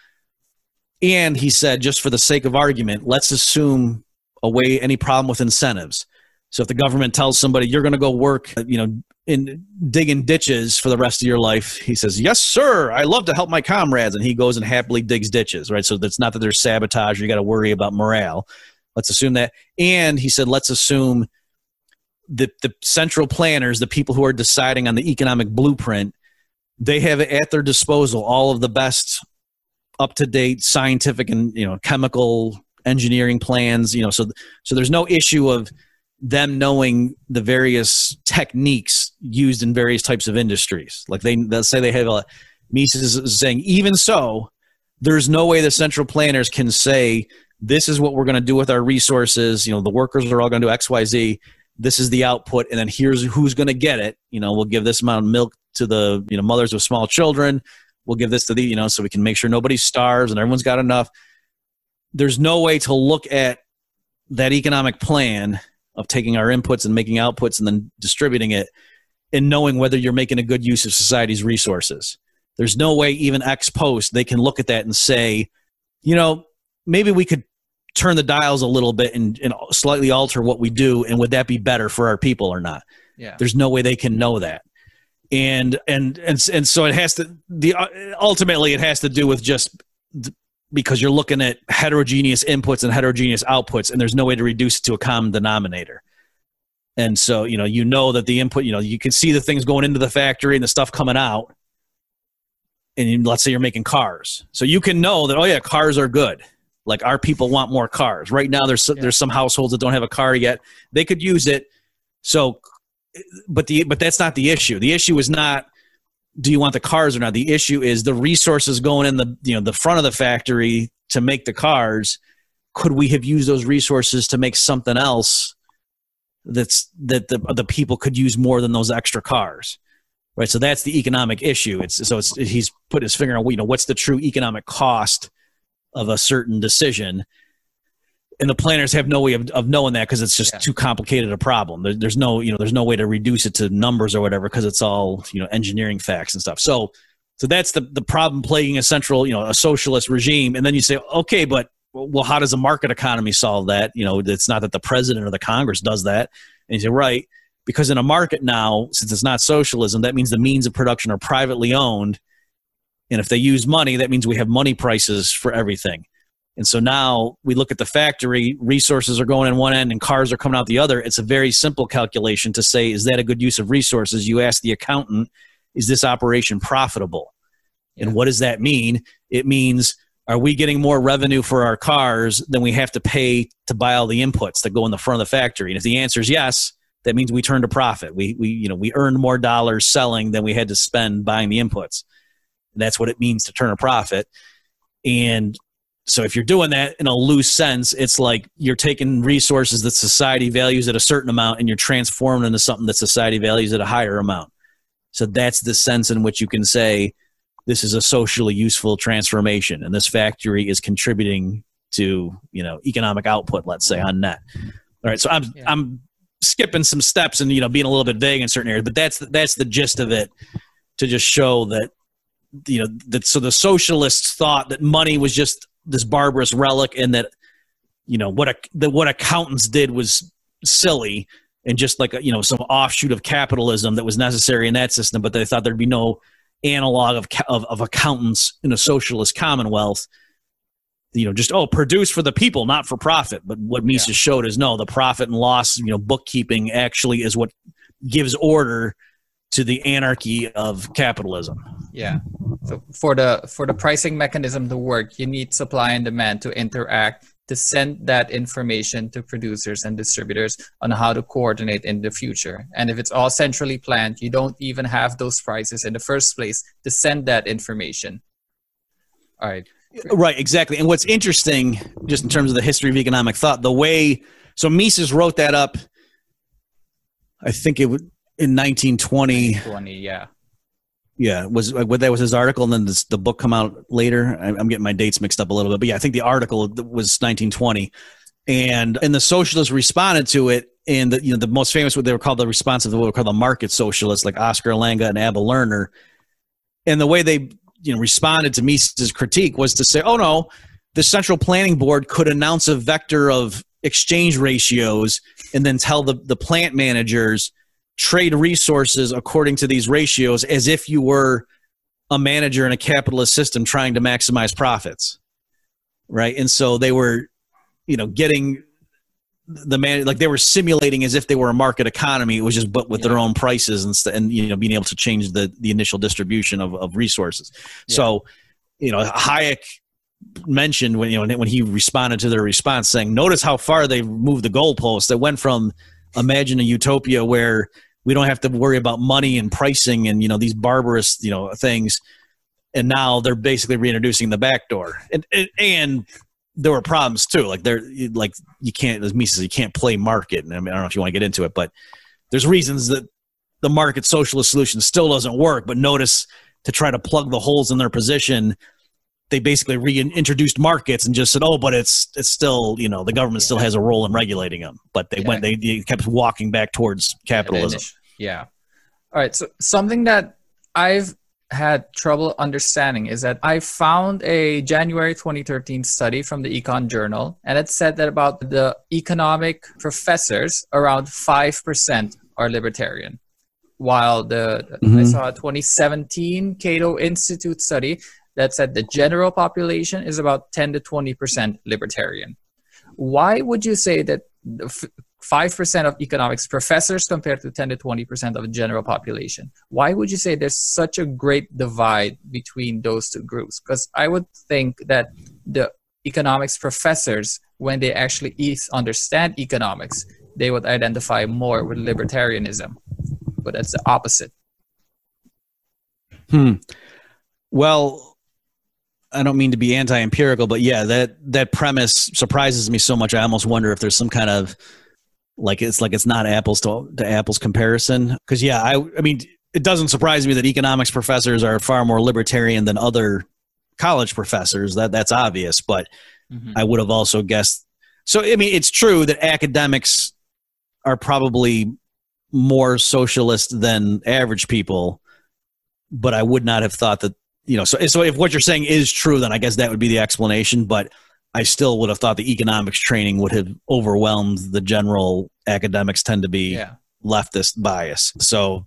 C: and he said, just for the sake of argument, let's assume away any problem with incentives. So if the government tells somebody you're going to go work, you know, in digging ditches for the rest of your life, he says, yes, sir, I love to help my comrades. And he goes and happily digs ditches, right? So that's not that there's sabotage, or you got to worry about morale. Let's assume that. And he said, let's assume that the central planners, the people who are deciding on the economic blueprint, they have at their disposal all of the best up-to-date scientific and, you know, chemical engineering plans, you know, so, so there's no issue of them knowing the various techniques used in various types of industries. Like they, they'll say they have a, Mises is saying, even so, there's no way the central planners can say, this is what we're going to do with our resources. You know, the workers are all going to do X, Y, Z. this is the output, and then here's who's going to get it. You know, we'll give this amount of milk to the, you know, mothers with small children. We'll give this to the, you know, so we can make sure nobody starves and everyone's got enough. There's no way to look at that economic plan of taking our inputs and making outputs and then distributing it and knowing whether you're making a good use of society's resources. There's no way, even ex post, they can look at that and say, you know, maybe we could turn the dials a little bit and, and slightly alter what we do, and would that be better for our people or not?
A: Yeah.
C: There's no way they can know that. And and and and so it has to, the ultimately it has to do with just because you're looking at heterogeneous inputs and heterogeneous outputs, and there's no way to reduce it to a common denominator. And so, you know, you know that the input, you know, you can see the things going into the factory and the stuff coming out. And you, let's say you're making cars. So you can know that, oh yeah, cars are good. Like, our people want more cars. Right now there's, yeah. there's some households that don't have a car yet. They could use it. So, but the, but that's not the issue. The issue is not, do you want the cars or not? The issue is the resources going in the, you know, the front of the factory to make the cars. Could we have used those resources to make something else that's, that the, the people could use more than those extra cars? Right. So that's the economic issue. It's so it's, he's put his finger on, you know, what's the true economic cost of a certain decision. And the planners have no way of, of knowing that, because it's just yeah. too complicated a problem. There, there's no, you know, there's no way to reduce it to numbers or whatever, because it's all, you know, engineering facts and stuff. So, so that's the, the problem plaguing a central, you know, a socialist regime. And then you say, okay, but well, how does a market economy solve that? You know, it's not that the president or the Congress does that. And you say, right, because in a market now, since it's not socialism, that means the means of production are privately owned. And if they use money, that means we have money prices for everything. And so now we look at the factory, resources are going in one end and cars are coming out the other. It's a very simple calculation to say, is that a good use of resources? You ask the accountant, is this operation profitable? Yeah. And what does that mean? It means, are we getting more revenue for our cars than we have to pay to buy all the inputs that go in the front of the factory? And if the answer is yes, that means we turned a profit. We, we, you know, we earned more dollars selling than we had to spend buying the inputs. And that's what it means to turn a profit. And so if you're doing that in a loose sense, it's like you're taking resources that society values at a certain amount and you're transforming into something that society values at a higher amount. So that's the sense in which you can say this is a socially useful transformation, and this factory is contributing to, you know, economic output, let's say, on net. All right, so I'm yeah. I'm skipping some steps and, you know, being a little bit vague in certain areas, but that's that's the gist of it, to just show that, you know, that so the socialists thought that money was just this barbarous relic, and that, you know, what a, that what accountants did was silly and just like a, you know, some offshoot of capitalism that was necessary in that system, but they thought there'd be no analog of of, of accountants in a socialist commonwealth. You know, just, oh, produce for the people, not for profit. But what Mises yeah. showed is, no, the profit and loss, you know, bookkeeping actually is what gives order to the anarchy of capitalism.
A: Yeah. So for the for the pricing mechanism to work, you need supply and demand to interact, to send that information to producers and distributors on how to coordinate in the future. And if it's all centrally planned, you don't even have those prices in the first place to send that information. All right.
C: Right, exactly. And what's interesting, just in terms of the history of economic thought, the way, so Mises wrote that up, I think it would, in nineteen twenty.
A: nineteen twenty, yeah.
C: Yeah, was what that was his article, and then this, the book come out later. I'm getting my dates mixed up a little bit, but yeah, I think the article was nineteen twenty, and and the socialists responded to it. And the, you know, the most famous, what they were called, the response of what were called the market socialists, like Oscar Lange and Abel Lerner. And the way they, you know, responded to Mises' critique was to say, oh no, the Central Planning Board could announce a vector of exchange ratios and then tell the, the plant managers, trade resources according to these ratios, as if you were a manager in a capitalist system trying to maximize profits. Right. And so they were, you know, getting the man, like they were simulating as if they were a market economy. It was just, but with yeah. their own prices and, st- and, you know, being able to change the, the initial distribution of, of resources. Yeah. So, you know, Hayek mentioned when, you know, when he responded to their response saying, notice how far they moved the goalposts. They went from imagine a utopia where we don't have to worry about money and pricing and, you know, these barbarous, you know, things. And now they're basically reintroducing the back door. And, and, and there were problems too. Like there, like you can't, as me says, you can't play market. And I mean, I don't know if you want to get into it, but there's reasons that the market socialist solution still doesn't work. But notice, to try to plug the holes in their position, they basically reintroduced markets and just said, "Oh, but it's it's still, you know, the government yeah. still has a role in regulating them." But they yeah. went, they, they kept walking back towards capitalism.
A: Yeah. All right. So something that I've had trouble understanding is that I found a January twenty thirteen study from the Econ Journal, and it said that about the economic professors, around five percent are libertarian. While the mm-hmm. I saw a twenty seventeen Cato Institute study that said the general population is about ten to twenty percent libertarian. Why would you say that five percent of economics professors compared to ten to twenty percent of the general population? Why would you say there's such a great divide between those two groups? Because I would think that the economics professors, when they actually understand economics, they would identify more with libertarianism. But that's the opposite.
C: Hmm. Well, I don't mean to be anti-empirical, but yeah, that that premise surprises me so much. I almost wonder if there's some kind of like it's like it's not apples to, to apples comparison. Because yeah, I I mean, it doesn't surprise me that economics professors are far more libertarian than other college professors. That that's obvious. But mm-hmm. I would have also guessed. So I mean, it's true that academics are probably more socialist than average people, but I would not have thought that, you know, so, so if what you're saying is true, then I guess that would be the explanation, but I still would have thought the economics training would have overwhelmed the general academics tend to be yeah. leftist bias. So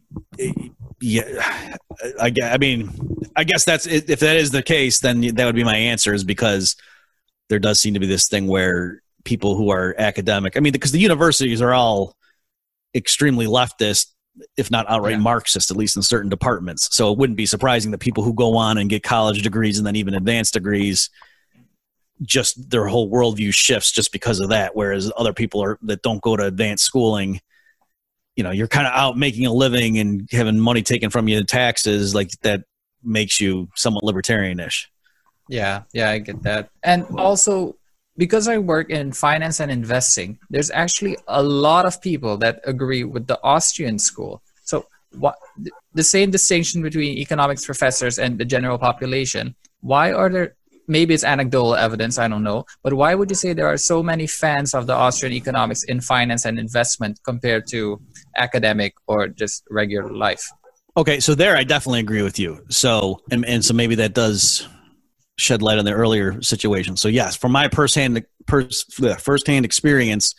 C: yeah, I, I mean, I guess that's, if that is the case, then that would be my answer, is because there does seem to be this thing where people who are academic, I mean, because the universities are all extremely leftist, if not outright yeah. Marxist, at least in certain departments. So it wouldn't be surprising that people who go on and get college degrees and then even advanced degrees, just their whole worldview shifts just because of that. Whereas other people are that don't go to advanced schooling, you know, you're kind of out making a living and having money taken from you in taxes, like that makes you somewhat libertarianish.
A: Yeah, yeah, I get that. And also, because I work in finance and investing, there's actually a lot of people that agree with the Austrian school. So what, the same distinction between economics professors and the general population, why are there, maybe it's anecdotal evidence, I don't know, but why would you say there are so many fans of the Austrian economics in finance and investment compared to academic or just regular life?
C: Okay, so there I definitely agree with you. So, and, and so maybe that does shed light on the earlier situation. So yes, from my first-hand, first-hand experience,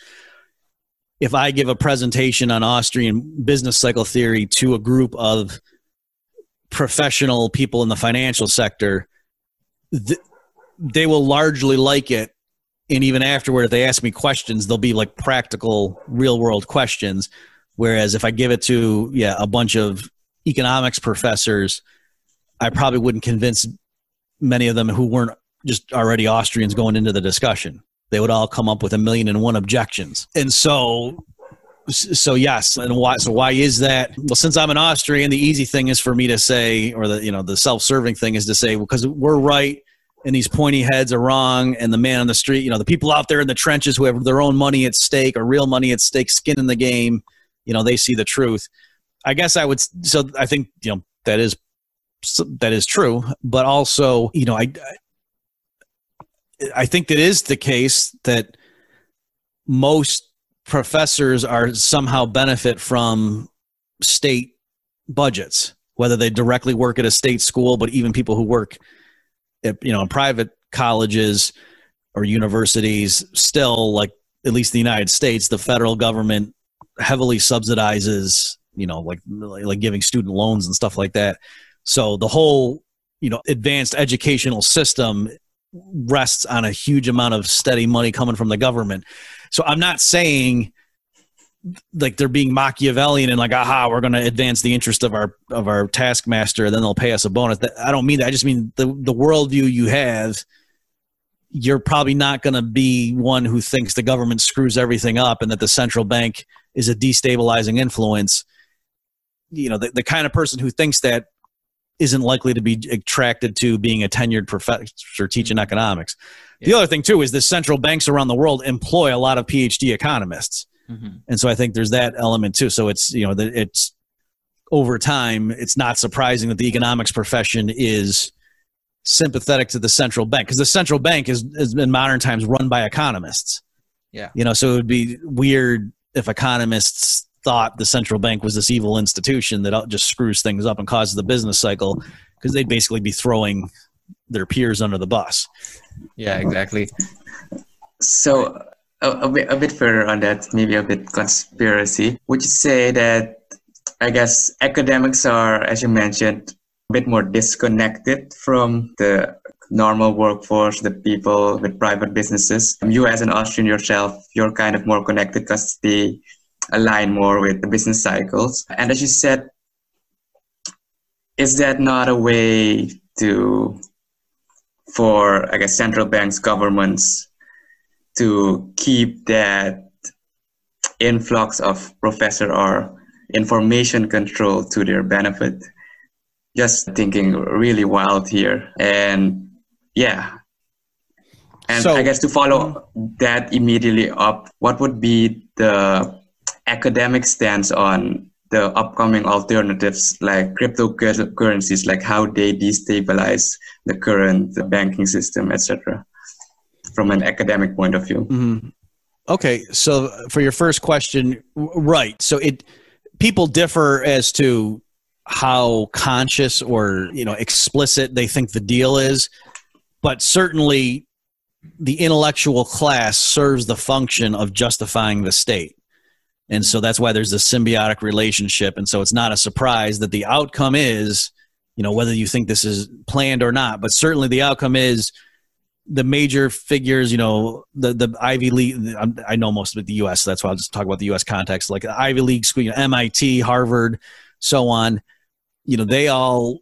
C: if I give a presentation on Austrian business cycle theory to a group of professional people in the financial sector, th- they will largely like it. And even afterward, if they ask me questions, they'll be like practical, real-world questions. Whereas if I give it to yeah a bunch of economics professors, I probably wouldn't convince many of them who weren't just already Austrians going into the discussion. They would all come up with a million and one objections. And so, so yes. And why, so why is that? Well, since I'm an Austrian, the easy thing is for me to say, or the, you know, the self-serving thing is to say, well, because we're right and these pointy heads are wrong. And the man on the street, you know, the people out there in the trenches who have their own money at stake or real money at stake, skin in the game, you know, they see the truth. I guess I would, so I think, you know, that is that is true, but also, you know, I, I think that is the case that most professors are somehow benefit from state budgets, whether they directly work at a state school, but even people who work at, you know, in private colleges or universities, still, like, at least in the United States, the federal government heavily subsidizes, you know, like, like giving student loans and stuff like that. So the whole, you know, advanced educational system rests on a huge amount of steady money coming from the government. So I'm not saying like they're being Machiavellian and like, aha, we're going to advance the interest of our of our taskmaster, and then they'll pay us a bonus. I don't mean that. I just mean the the worldview you have. You're probably not going to be one who thinks the government screws everything up and that the central bank is a destabilizing influence. You know, the, the kind of person who thinks that isn't likely to be attracted to being a tenured professor teaching economics. Yeah. The other thing, too, is that central banks around the world employ a lot of PhD economists. Mm-hmm. And so I think there's that element, too. So it's, you know, that it's over time, it's not surprising that the economics profession is sympathetic to the central bank, because the central bank is, is in modern times run by economists.
A: Yeah.
C: You know, so it would be weird if economists thought the central bank was this evil institution that just screws things up and causes the business cycle, because they'd basically be throwing their peers under the bus.
A: Yeah, exactly.
B: So a, a, bit, a bit further on that, maybe a bit conspiracy. Would you say that, I guess, academics are, as you mentioned, a bit more disconnected from the normal workforce, the people with private businesses? You as an Austrian yourself, you're kind of more connected because they align more with the business cycles. And as you said, is that not a way to, for, I guess, central banks, governments to keep that influx of professor or information control to their benefit? Just thinking really wild here. And yeah. And so, I guess to follow that immediately up, what would be the academic stance on the upcoming alternatives like cryptocurrencies, like how they destabilize the current banking system, et cetera, from an academic point of view?
C: Mm-hmm. Okay, so for your first question, right. So it people differ as to how conscious or, you know, explicit they think the deal is, but certainly the intellectual class serves the function of justifying the state. And so that's why there's a symbiotic relationship. And so it's not a surprise that the outcome is, you know, whether you think this is planned or not, but certainly the outcome is the major figures, you know, the, the Ivy League, I know most of it, the U S, so that's why I'll just talk about the U S context, like the Ivy League school, you know, M I T, Harvard, so on, you know, they all,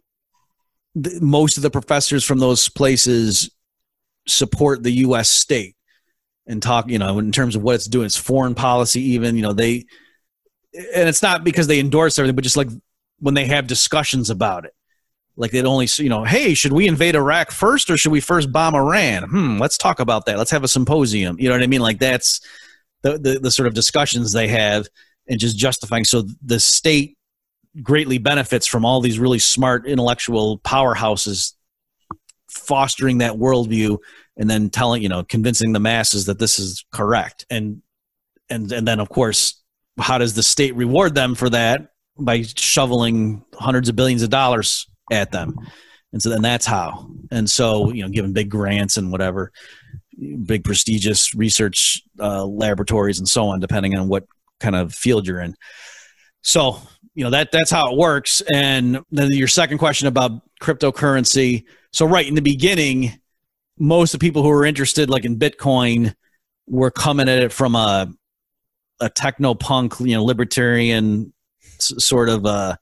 C: most of the professors from those places support the U S state. And talk, you know, in terms of what it's doing, it's foreign policy even, you know, they, and it's not because they endorse everything, but just like when they have discussions about it, like they'd only, you know, hey, should we invade Iraq first or should we first bomb Iran? Hmm, let's talk about that. Let's have a symposium. You know what I mean? Like that's the, the, the sort of discussions they have and just justifying. So the state greatly benefits from all these really smart intellectual powerhouses fostering that worldview and then telling, you know, convincing the masses that this is correct. And, and, and then of course, how does the state reward them for that? By shoveling hundreds of billions of dollars at them. And so then that's how. And so, you know, given big grants and whatever, big prestigious research uh, laboratories and so on, depending on what kind of field you're in. So, you know, that that's how it works. And then your second question about cryptocurrency. So right in the beginning, most of the people who were interested, like in Bitcoin, were coming at it from a a techno-punk, you know, libertarian s- sort of uh,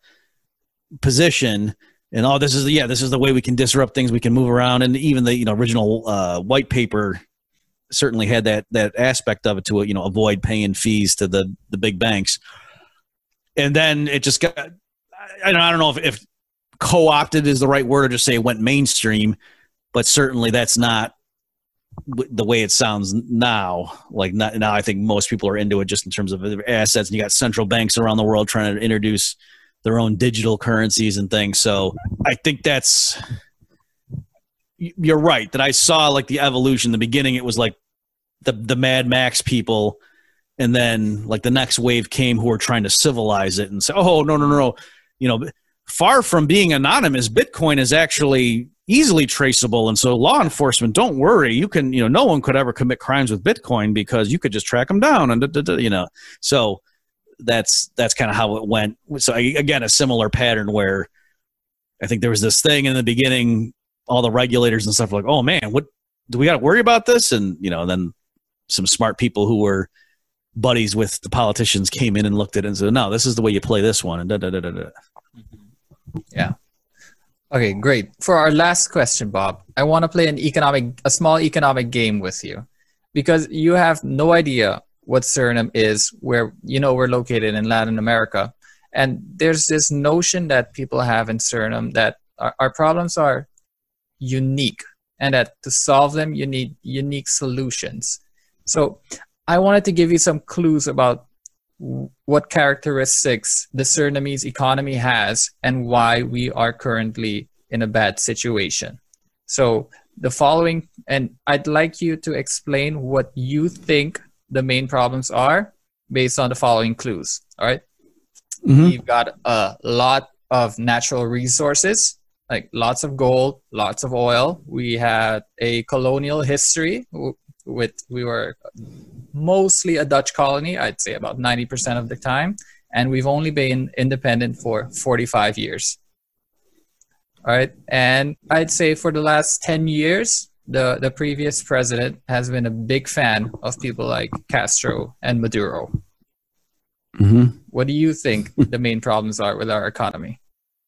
C: position. And oh, this is yeah, this is the way we can disrupt things. We can move around, and even the you know original uh, white paper certainly had that that aspect of it to it. You know, avoid paying fees to the the big banks. And then it just got. I don't, I don't know if, if co-opted is the right word, or just say it went mainstream. But certainly that's not the way it sounds now. Like not, now I think most people are into it just in terms of their assets. And you got central banks around the world trying to introduce their own digital currencies and things. So I think that's, you're right, that I saw like the evolution. In the beginning, it was like the, the Mad Max people. And then like the next wave came who were trying to civilize it and say, oh, no, no, no, no. You know, far from being anonymous, Bitcoin is actually easily traceable. And so law enforcement, don't worry. You can, you know, no one could ever commit crimes with Bitcoin because you could just track them down and, da, da, da, you know, so that's, that's kind of how it went. So I, again, a similar pattern where I think there was this thing in the beginning, all the regulators and stuff were like, oh man, what do we got to worry about this? And, you know, then some smart people who were buddies with the politicians came in and looked at it and said, no, this is the way you play this one. And da, da, da, da, da.
A: Yeah. Okay, great. For our last question, Bob, I want to play an economic, a small economic game with you, because you have no idea what Suriname is, where, you know, we're located in Latin America. And there's this notion that people have in Suriname that, our, our problems are unique, and that to solve them, you need unique solutions. So I wanted to give you some clues about what characteristics the Surinamese economy has and why we are currently in a bad situation. So the following, and I'd like you to explain what you think the main problems are based on the following clues. All right. Mm-hmm. We've got a lot of natural resources, like lots of gold, lots of oil. We had a colonial history with, we were mostly a Dutch colony, I'd say about ninety percent of the time. And we've only been independent for forty-five years. All right. And I'd say for the last ten years, the, the previous president has been a big fan of people like Castro and Maduro. Mm-hmm. What do you think the main problems are with our economy?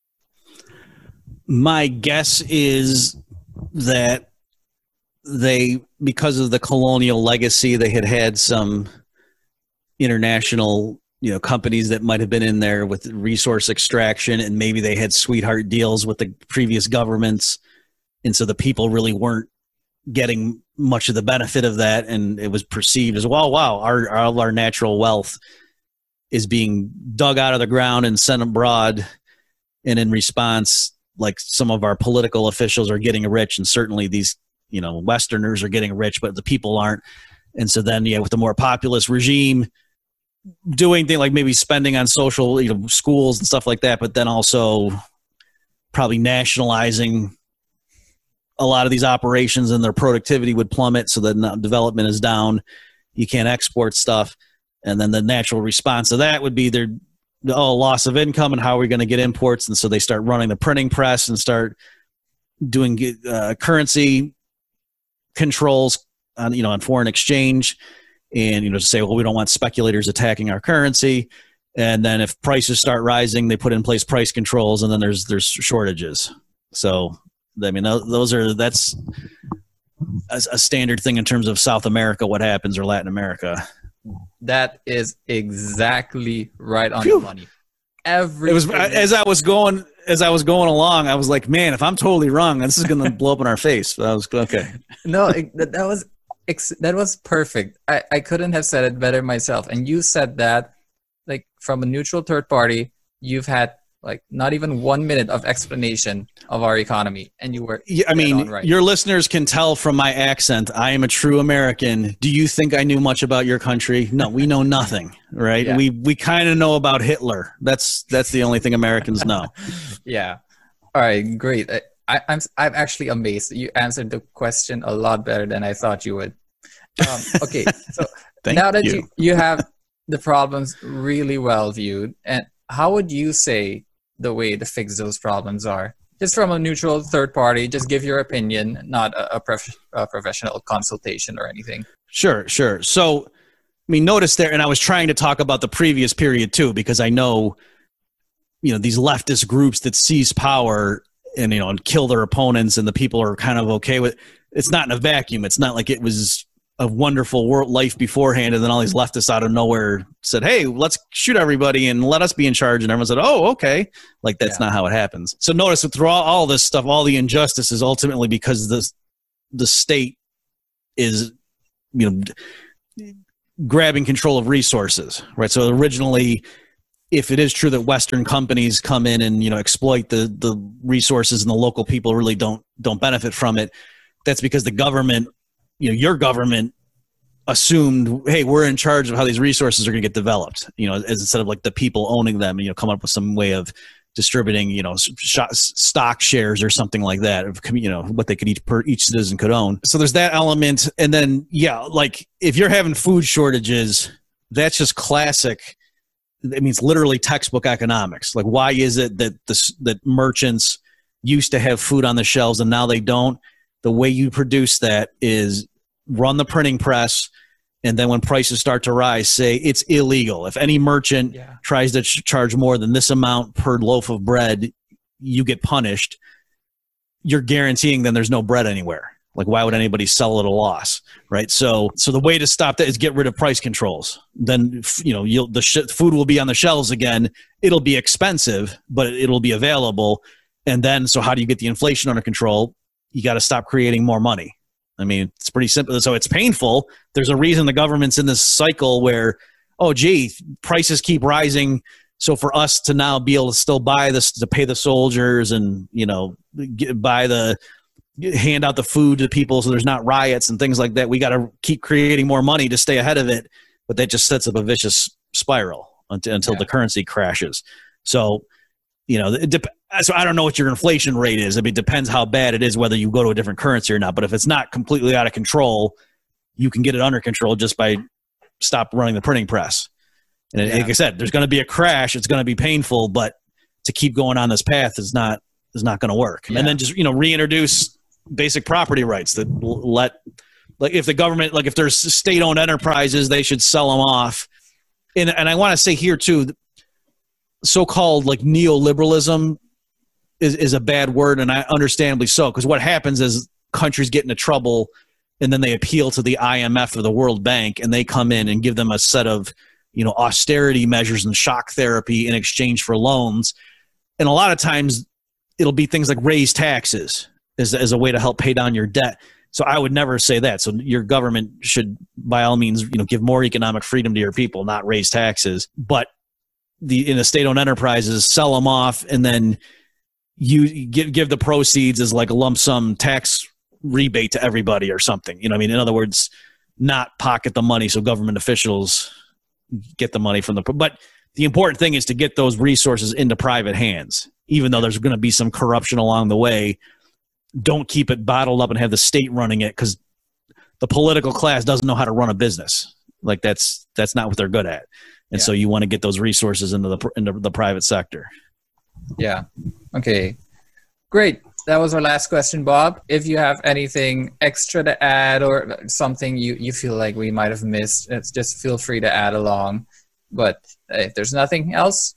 C: My guess is that they, because of the colonial legacy, they had had some international, you know, companies that might have been in there with resource extraction, and maybe they had sweetheart deals with the previous governments. And so the people really weren't getting much of the benefit of that. And it was perceived as, well, wow, our, all our natural wealth is being dug out of the ground and sent abroad. And in response, like some of our political officials are getting rich, and certainly these, you know, Westerners are getting rich, but the people aren't. And so then, yeah, with the more populist regime doing things like maybe spending on social, you know, schools and stuff like that, but then also probably nationalizing a lot of these operations, and their productivity would plummet, so that development is down. You can't export stuff. And then the natural response to that would be their oh, loss of income, and how are we going to get imports? And so they start running the printing press and start doing uh, currency controls on, you know, on foreign exchange, and, you know, to say, well, we don't want speculators attacking our currency. And then if prices start rising, they put in place price controls, and then there's there's shortages. So, I mean, those are that's a, a standard thing in terms of South America, what happens, or Latin America.
A: That is exactly right on Phew. the money. Every
C: it was as I was going as I was going along, I was like, man, if I'm totally wrong, this is going to blow up in our face. But I was okay.
A: No, it, that, that was that was perfect. I, I couldn't have said it better myself. And you said that, like, from a neutral third party, you've had like not even one minute of explanation of our economy, and you were
C: yeah, I mean, right. Your listeners can tell from my accent, I am a true American. Do you think I knew much about your country? No, we know nothing, right? Yeah. We we kind of know about Hitler. That's that's the only thing Americans know.
A: Yeah. All right, great. I, I, I'm I'm actually amazed. You answered the question a lot better than I thought you would. Um, okay, so now that you. you you have the problems really well viewed, and how would you say the way to fix those problems are? Just from a neutral third party, just give your opinion, not a, a, prof- a professional consultation or anything.
C: Sure, sure. So, I mean, notice there, and I was trying to talk about the previous period too, because I know, you know, these leftist groups that seize power and, you know, and kill their opponents, and the people are kind of okay with. It's not in a vacuum. It's not like it was a wonderful world life beforehand, and then all these leftists out of nowhere said, hey, let's shoot everybody and let us be in charge. And everyone said, oh, okay. Like, that's yeah. not how it happens. So notice that through all, all this stuff, all the injustices, ultimately because the, the state is, you know, grabbing control of resources, right? So originally, if it is true that Western companies come in and, you know, exploit the, the resources, and the local people really don't, don't benefit from it, that's because the government, you know, your government assumed, hey, we're in charge of how these resources are going to get developed, you know, as instead of like the people owning them, you know, come up with some way of distributing, you know, sh- stock shares or something like that, of, you know, what they could each per each citizen could own. So there's that element. And then, yeah, like if you're having food shortages, that's just classic. It means literally textbook economics. Like, why is it that this, that merchants used to have food on the shelves and now they don't? The way you produce that is run the printing press, and then when prices start to rise, say it's illegal. If any merchant yeah. tries to ch- charge more than this amount per loaf of bread, you get punished. You're guaranteeing then there's no bread anywhere. Like, why would anybody sell at a loss, right? So, so the way to stop that is get rid of price controls. Then, you know, you'll, the sh- food will be on the shelves again. It'll be expensive, but it'll be available. And then, so how do you get the inflation under control? You got to stop creating more money. I mean, it's pretty simple. So it's painful. There's a reason the government's in this cycle where, oh, gee, prices keep rising. So for us to now be able to still buy this, to pay the soldiers and, you know, get, buy the, hand out the food to people so there's not riots and things like that, we got to keep creating more money to stay ahead of it. But that just sets up a vicious spiral until, until yeah. the currency crashes. So, you know, it dep- so I don't know what your inflation rate is. I mean, it depends how bad it is, whether you go to a different currency or not. But if it's not completely out of control, you can get it under control just by stop running the printing press. And yeah. like I said, there's going to be a crash. It's going to be painful, but to keep going on this path is not is not going to work. Yeah. And then just, you know, reintroduce basic property rights that let, like if the government, like if there's state-owned enterprises, they should sell them off. And and I want to say here too, so-called like neoliberalism is, is a bad word, and I understandably so, because what happens is countries get into trouble and then they appeal to the I M F or the World Bank, and they come in and give them a set of, you know, austerity measures and shock therapy in exchange for loans. And a lot of times it'll be things like raise taxes as, as a way to help pay down your debt. So I would never say that. So your government should, by all means, you know, give more economic freedom to your people, not raise taxes. But the in the state-owned enterprises, sell them off, and then you give give the proceeds as like a lump sum tax rebate to everybody or something. You know what I mean? In other words, not pocket the money so government officials get the money from the. But the important thing is to get those resources into private hands, even though there's going to be some corruption along the way. Don't keep it bottled up and have the state running it, because the political class doesn't know how to run a business. Like that's that's not what they're good at. And yeah. so you want to get those resources into the into the private sector.
A: Yeah. Okay. Great. That was our last question, Bob. If you have anything extra to add or something you, you feel like we might have missed, it's just feel free to add along. But if there's nothing else,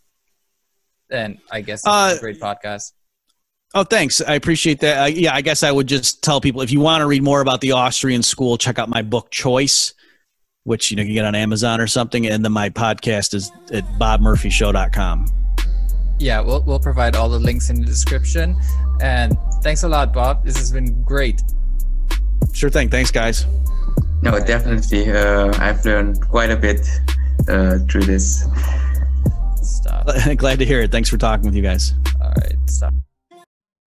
A: then I guess it's uh, a great podcast.
C: Oh, thanks. I appreciate that. Uh, yeah, I guess I would just tell people, if you want to read more about the Austrian school, check out my book Choice, which you know you can get on Amazon or something. And then my podcast is at bob murphy show dot com.
A: Yeah, we'll we'll provide all the links in the description. And thanks a lot, Bob. This has been great.
C: Sure thing. Thanks, guys.
B: No, definitely. Uh, I've learned quite a bit uh, through this.
A: Stop.
C: Glad to hear it. Thanks for talking with you guys.
A: All right. Stop.